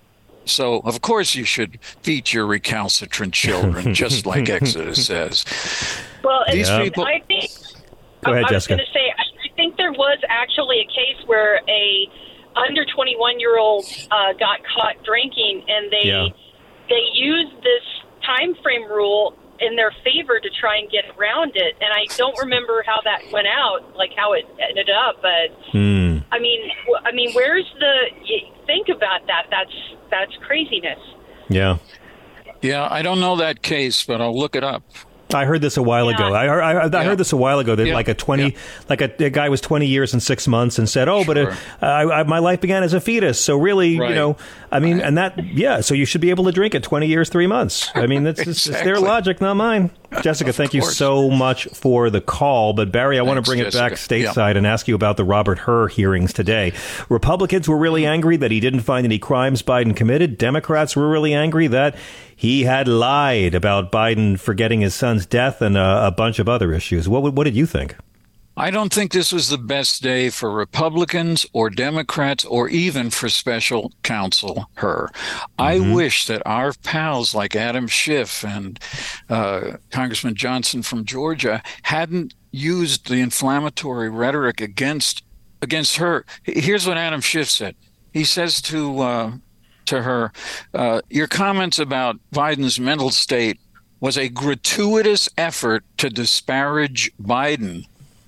So, of course, you should beat your recalcitrant children, just like Exodus says. Well, These and people- I think. Go ahead, I was Jessica. going to say, I I think there was actually a case where a under twenty-one year old uh, got caught drinking, and they Yeah. they used this time frame rule in their favor to try and get around it. And I don't remember how that went out, like how it ended up. But Hmm. I mean, w- I mean, where's the? You think about that. That's that's craziness. Yeah. Yeah, I don't know that case, but I'll look it up. I heard this a while ago. I, I, I Yeah. heard this a while ago that Yeah. like a twenty, like a, a guy was twenty years and six months and said, "Oh, but Sure. uh, I, I, my life began as a fetus." So really, you Right. know, I mean, and that, yeah. So you should be able to drink at twenty years, three months. I mean, that's it's, it's their Exactly. logic, not mine. Jessica, Of thank you course. so much for the call. But Barry, I want to Thanks, bring it back Jessica. stateside and ask you about the Robert Hur hearings today. Republicans were really angry that he didn't find any crimes Biden committed. Democrats were really angry that he had lied about Biden forgetting his son's death and a, a bunch of other issues. What what did you think? I don't think this was the best day for Republicans or Democrats or even for special counsel Hur. I wish that our pals like Adam Schiff and uh, Congressman Johnson from Georgia hadn't used the inflammatory rhetoric against against her. Here's what Adam Schiff said. He says to uh, to her, uh, your comments about Biden's mental state was a gratuitous effort to disparage Biden.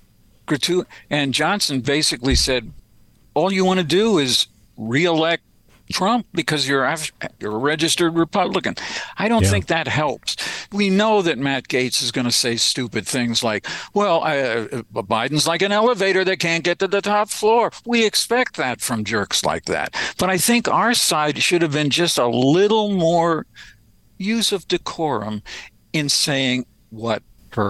Gratu- and Johnson basically said, all you want to do is reelect Trump because you're a, you're a registered Republican. I don't Yeah. think that helps. We know that Matt Gaetz is going to say stupid things like, well, uh, Biden's like an elevator that can't get to the top floor. We expect that from jerks like that. But I think our side should have been just a little more use of decorum in saying what Hur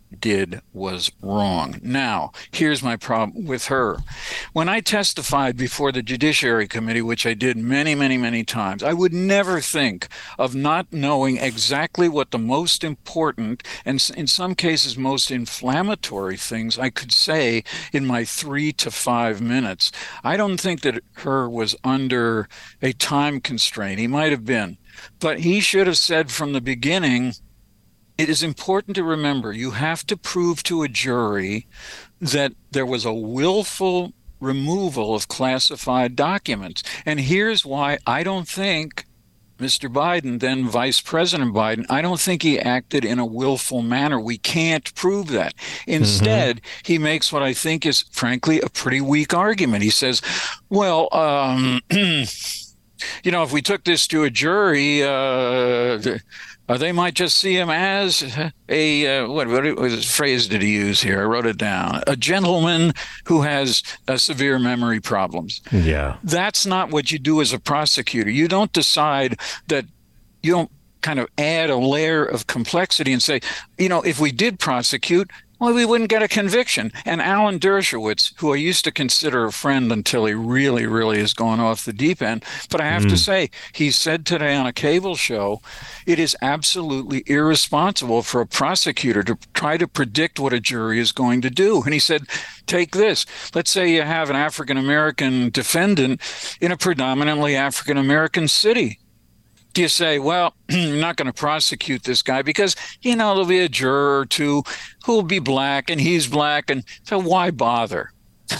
did was wrong. Now, here's my problem with her. When I testified before the Judiciary Committee, which I did many, many, many times, I would never think of not knowing exactly what the most important and in some cases most inflammatory things I could say in my three to five minutes. I don't think that her was under a time constraint. He might have been, but he should have said from the beginning, it is important to remember you have to prove to a jury that there was a willful removal of classified documents. And here's why I don't think Mister Biden, then Vice President Biden, I don't think he acted in a willful manner. We can't prove that. Instead, mm-hmm. he makes what I think is, frankly, a pretty weak argument. He says, well, um, you know, if we took this to a jury, uh, Uh, they might just see him as a, uh, what, what phrase did he use here? I wrote it down. A gentleman who has uh, severe memory problems. Yeah. That's not what you do as a prosecutor. You don't decide that, you don't kind of add a layer of complexity and say, you know, if we did prosecute, well, we wouldn't get a conviction. And Alan Dershowitz, who I used to consider a friend until he really, really has gone off the deep end, but I have mm. to say, he said today on a cable show, it is absolutely irresponsible for a prosecutor to try to predict what a jury is going to do. And he said, take this. Let's say you have an African-American defendant in a predominantly African-American city. Do you say, well, I'm not going to prosecute this guy because, you know, there'll be a juror or two who'll be black and he's black. And so why bother?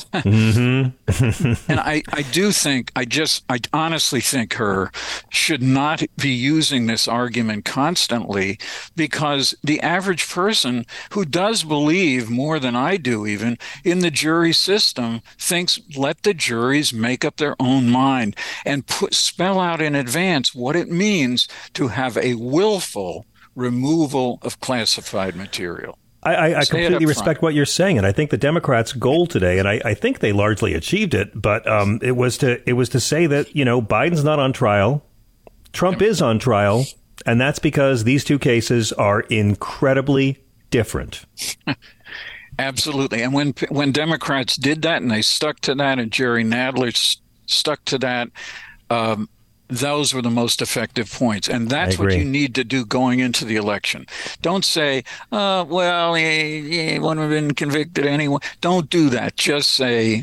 mm-hmm. And I, I do think, I just, I honestly think her should not be using this argument constantly, because the average person who does believe more than I do even in the jury system thinks let the juries make up their own mind and put, spell out in advance what it means to have a willful removal of classified material. I, I, I completely respect what you're saying, and I think the Democrats' goal today, and I, I think they largely achieved it, but um, it was to it was to say that, you know, Biden's not on trial, Trump is on trial, and that's because these two cases are incredibly different. Absolutely, and when when Democrats did that, and they stuck to that, and Jerry Nadler st- stuck to that. Um, Those were the most effective points. And that's what you need to do going into the election. Don't say, uh, well, he, he wouldn't have been convicted anyway. Don't do that. Just say,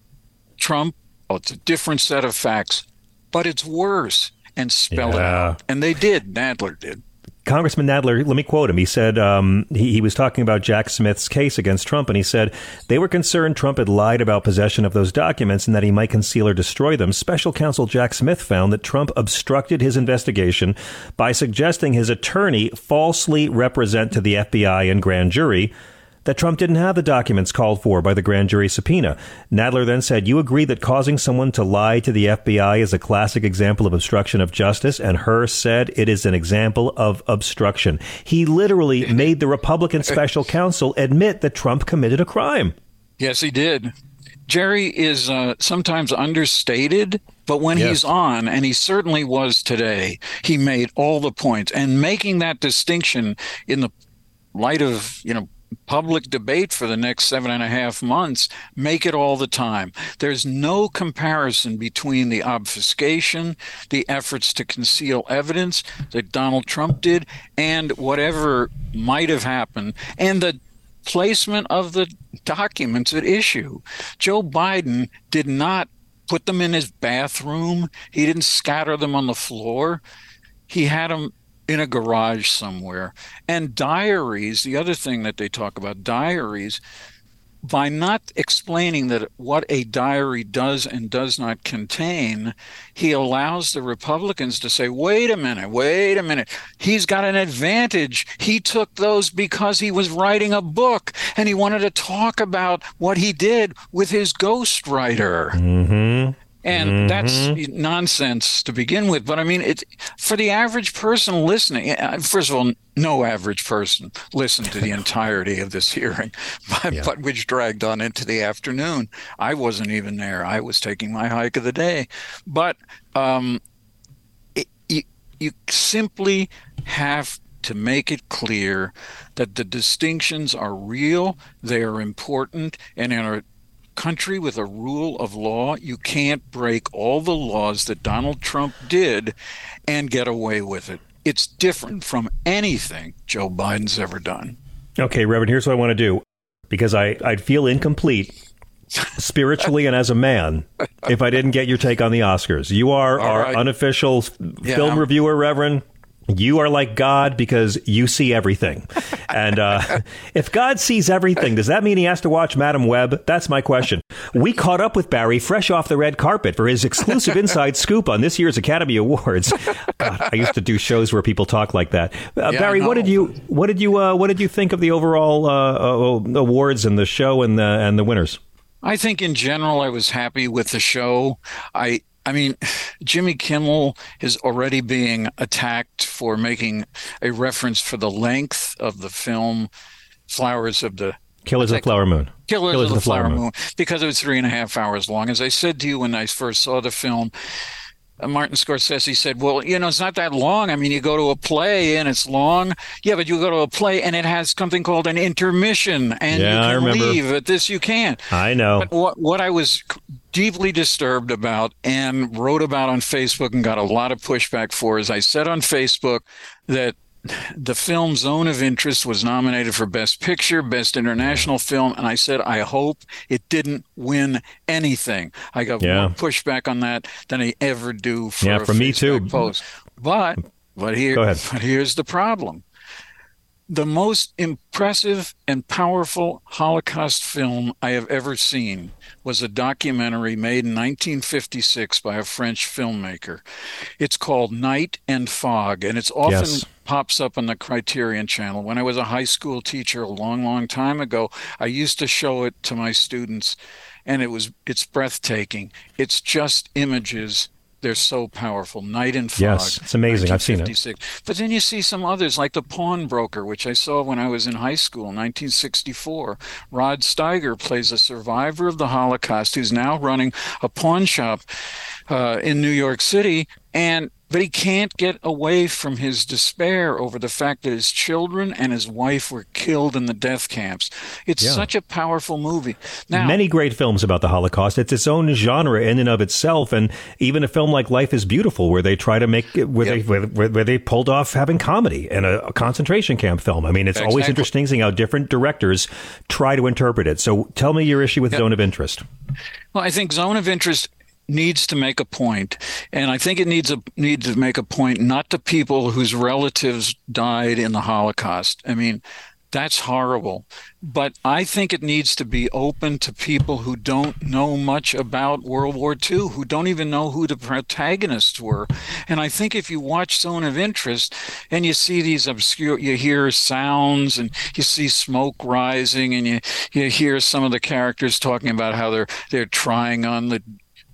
Trump, oh, it's a different set of facts, but it's worse, and spell yeah. it out. And they did. Nadler did. Congressman Nadler, let me quote him. He said um, he, he was talking about Jack Smith's case against Trump, and he said they were concerned Trump had lied about possession of those documents and that he might conceal or destroy them. Special counsel Jack Smith found that Trump obstructed his investigation by suggesting his attorney falsely represent to the F B I and grand jury that Trump didn't have the documents called for by the grand jury subpoena. Nadler then said, you agree that causing someone to lie to the F B I is a classic example of obstruction of justice? And Herr said it is an example of obstruction. He literally made the Republican special counsel admit that Trump committed a crime. Yes, he did. Jerry is uh, sometimes understated, but when yes. he's on, and he certainly was today, he made all the points. And making that distinction in the light of, you know, public debate for the next seven and a half months, make it all the time. There's no comparison between the obfuscation, the efforts to conceal evidence that Donald Trump did, and whatever might have happened, and the placement of the documents at issue. Joe Biden did not put them in his bathroom. He didn't scatter them on the floor. He had them in a garage somewhere. And diaries, the other thing that they talk about, diaries, by not explaining that what a diary does and does not contain, he allows the Republicans to say, wait a minute, wait a minute. He's got an advantage. He took those because he was writing a book and he wanted to talk about what he did with his ghostwriter. Mm-hmm. And mm-hmm. that's nonsense to begin with. But I mean, it's for the average person listening. First of all, no average person listened to the entirety of this hearing, but, yeah. but which dragged on into the afternoon. I wasn't even there. I was taking my hike of the day. But um, it, you, you simply have to make it clear that the distinctions are real, they are important, and in a country with a rule of law, you can't break all the laws that Donald Trump did and get away with it. It's different from anything Joe Biden's ever done. Okay, Reverend, here's what I want to do, because I, I'd feel incomplete spiritually and as a man if I didn't get your take on the Oscars. You are All our right. unofficial Yeah, film I'm- reviewer, Reverend. You are like God because you see everything. And uh, if God sees everything, does that mean he has to watch Madam Web? That's my question. We caught up with Barry fresh off the red carpet for his exclusive inside scoop on this year's Academy Awards. God, I used to do shows where people talk like that. Uh, Yeah, Barry, I what did know. you what did you uh, what did you think of the overall uh, uh, awards and the show and the and the winners? I think in general, I was happy with the show. I I mean, Jimmy Kimmel is already being attacked for making a reference for the length of the film Flowers of the Killers of the Flower Moon. Killers, of the Flower Moon, because it was three and a half hours long. As I said to you when I first saw the film, uh, Martin Scorsese said, well, you know, it's not that long. I mean, you go to a play and it's long. Yeah, but you go to a play and it has something called an intermission, and Yeah, I you can remember. leave. At this, you can't. I know. But what, what I was deeply disturbed about and wrote about on Facebook and got a lot of pushback for is I said on Facebook that the film Zone of Interest was nominated for Best Picture, Best International Film, and I said I hope it didn't win anything. I got Yeah. more pushback on that than I ever do for Yeah, a from me Facebook too. post. But but here Go ahead. but here's the problem. The most impressive and powerful Holocaust film I have ever seen was a documentary made in nineteen fifty-six by a French filmmaker. It's called Night and Fog, and it's often Yes. pops up on the Criterion Channel. When I was a high school teacher a long, long time ago, I used to show it to my students, and it was it's breathtaking. It's just images. They're so powerful. Night and Fog. Yes, it's amazing. I've seen it. nineteen fifty-six. But then you see some others like The Pawnbroker, which I saw when I was in high school, nineteen sixty-four. Rod Steiger plays a survivor of the Holocaust who's now running a pawn shop uh, in New York City, and but he can't get away from his despair over the fact that his children and his wife were killed in the death camps. It's Yeah. such a powerful movie. Now, Many great films about the Holocaust. It's its own genre in and of itself, and even a film like Life is Beautiful, where they try to make it, where Yep. they where, where they pulled off having comedy in a, a concentration camp film. I mean, it's always Exactly. interesting seeing how different directors try to interpret it. So, tell me your issue with Yep. Zone of Interest. Well, I think Zone of Interest needs to make a point, and I think it needs a needs to make a point not to people whose relatives died in the Holocaust. I mean, that's horrible. But I think it needs to be open to people who don't know much about World War Two, who don't even know who the protagonists were. And I think if you watch Zone of Interest and you see these obscure, you hear sounds and you see smoke rising, and you, you hear some of the characters talking about how they're they're trying on the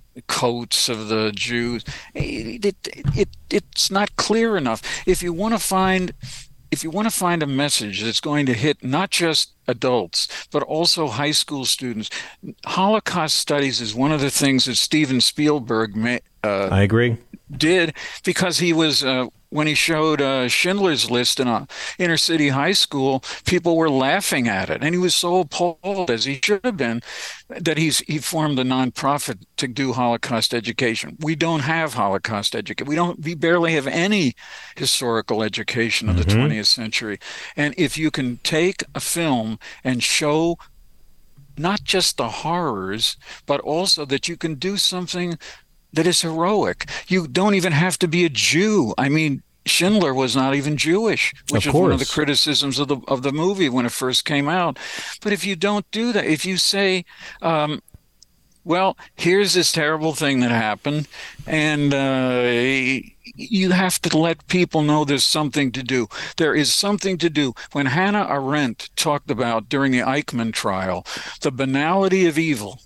coats of the Jews. It, it, it, it's not clear enough. If you want to find if you want to find a message that's going to hit not just adults, but also high school students, Holocaust studies is one of the things that Steven Spielberg ma- uh, I agree. did, because he was uh, when he showed uh, Schindler's List in a inner city high school, people were laughing at it, and he was so appalled, as he should have been, that he's he formed a nonprofit to do Holocaust education. We don't have Holocaust education. We don't. We barely have any historical education of the Mhm. twentieth century. And if you can take a film and show not just the horrors, but also that you can do something that is heroic. You don't even have to be a Jew. I mean, Schindler was not even Jewish, which Of was one of the course. criticisms of the of the movie when it first came out. But if you don't do that, if you say, um, well, here's this terrible thing that happened, and uh, you have to let people know there's something to do. There is something to do. When Hannah Arendt talked about during the Eichmann trial, the banality of evil,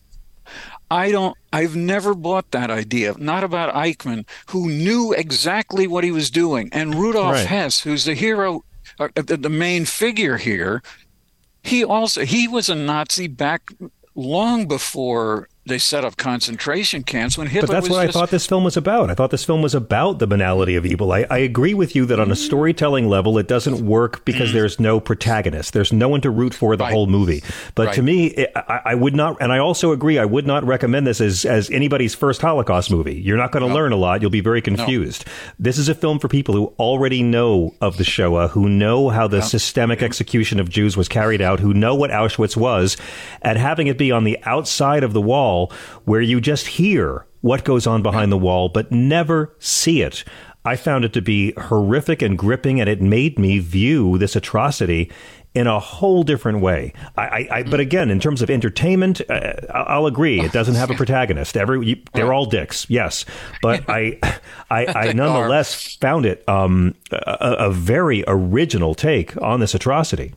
I don't, I've never bought that idea, not about Eichmann, who knew exactly what he was doing. And Rudolf Right. Hess, who's the hero, uh, the, the main figure here, he also, he was a Nazi back long before they set up concentration camps when Hitler But that's was what just, I thought this film was about. I thought this film was about the banality of evil. I, I agree with you that on a storytelling level, it doesn't work because mm. there's no protagonist. There's no one to root for the right. whole movie. But right. to me, it, I, I would not, and I also agree, I would not recommend this as, as anybody's first Holocaust movie. You're not going to no. learn a lot. You'll be very confused. No. This is a film for people who already know of the Shoah, who know how the no. systemic execution of Jews was carried out, who know what Auschwitz was, and having it be on the outside of the wall where you just hear what goes on behind the wall, but never see it. I found it to be horrific and gripping, and it made me view this atrocity in a whole different way. I, I, I but again, in terms of entertainment, uh, I'll agree. It doesn't have a protagonist. Every you, they're all dicks, yes. But I, I, I nonetheless found it um, a, a very original take on this atrocity.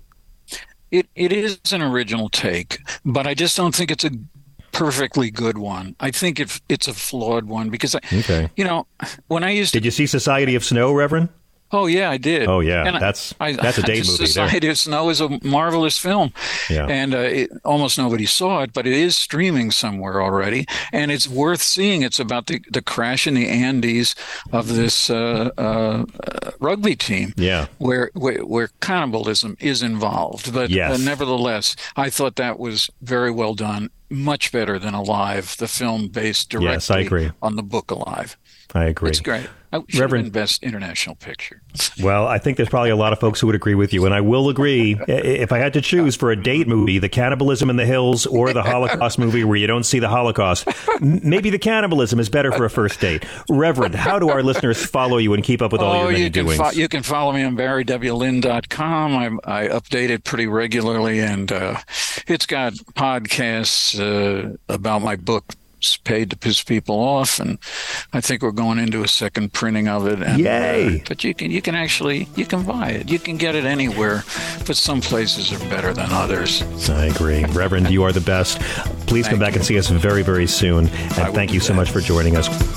It it is an original take, but I just don't think it's a perfectly good one. I think if it's a flawed one because, I, okay. you know, when I used to... Did you see Society of Snow, Reverend? Oh, yeah, I did. Oh, yeah. And that's I, that's a date movie. Society there. of Snow is a marvelous film. Yeah. And uh, it, almost nobody saw it, but it is streaming somewhere already. And it's worth seeing. It's about the, the crash in the Andes of this uh, uh, uh, rugby team. Yeah. Where, where where cannibalism is involved. But yes. uh, nevertheless, I thought that was very well done. Much better than Alive, the film based directly yes, I agree. on the book Alive. I agree. It's great. I should Reverend, have been Best International Picture. Well, I think there's probably a lot of folks who would agree with you, and I will agree. If I had to choose for a date movie, the Cannibalism in the Hills or the Holocaust movie where you don't see the Holocaust, maybe the cannibalism is better for a first date. Reverend, how do our listeners follow you and keep up with all oh, your many you can doings? Fo- you can follow me on Barry W Lynn dot com. I, I update it pretty regularly, and uh, it's got podcasts uh, about my book, paid to piss people off, and I think we're going into a second printing of it. And, Yay! Uh, but you can you can actually you can buy it. You can get it anywhere, but some places are better than others. I agree, Reverend. You are the best. Please Thank come back you. and see us very, very soon. And thank you so that. much for joining us.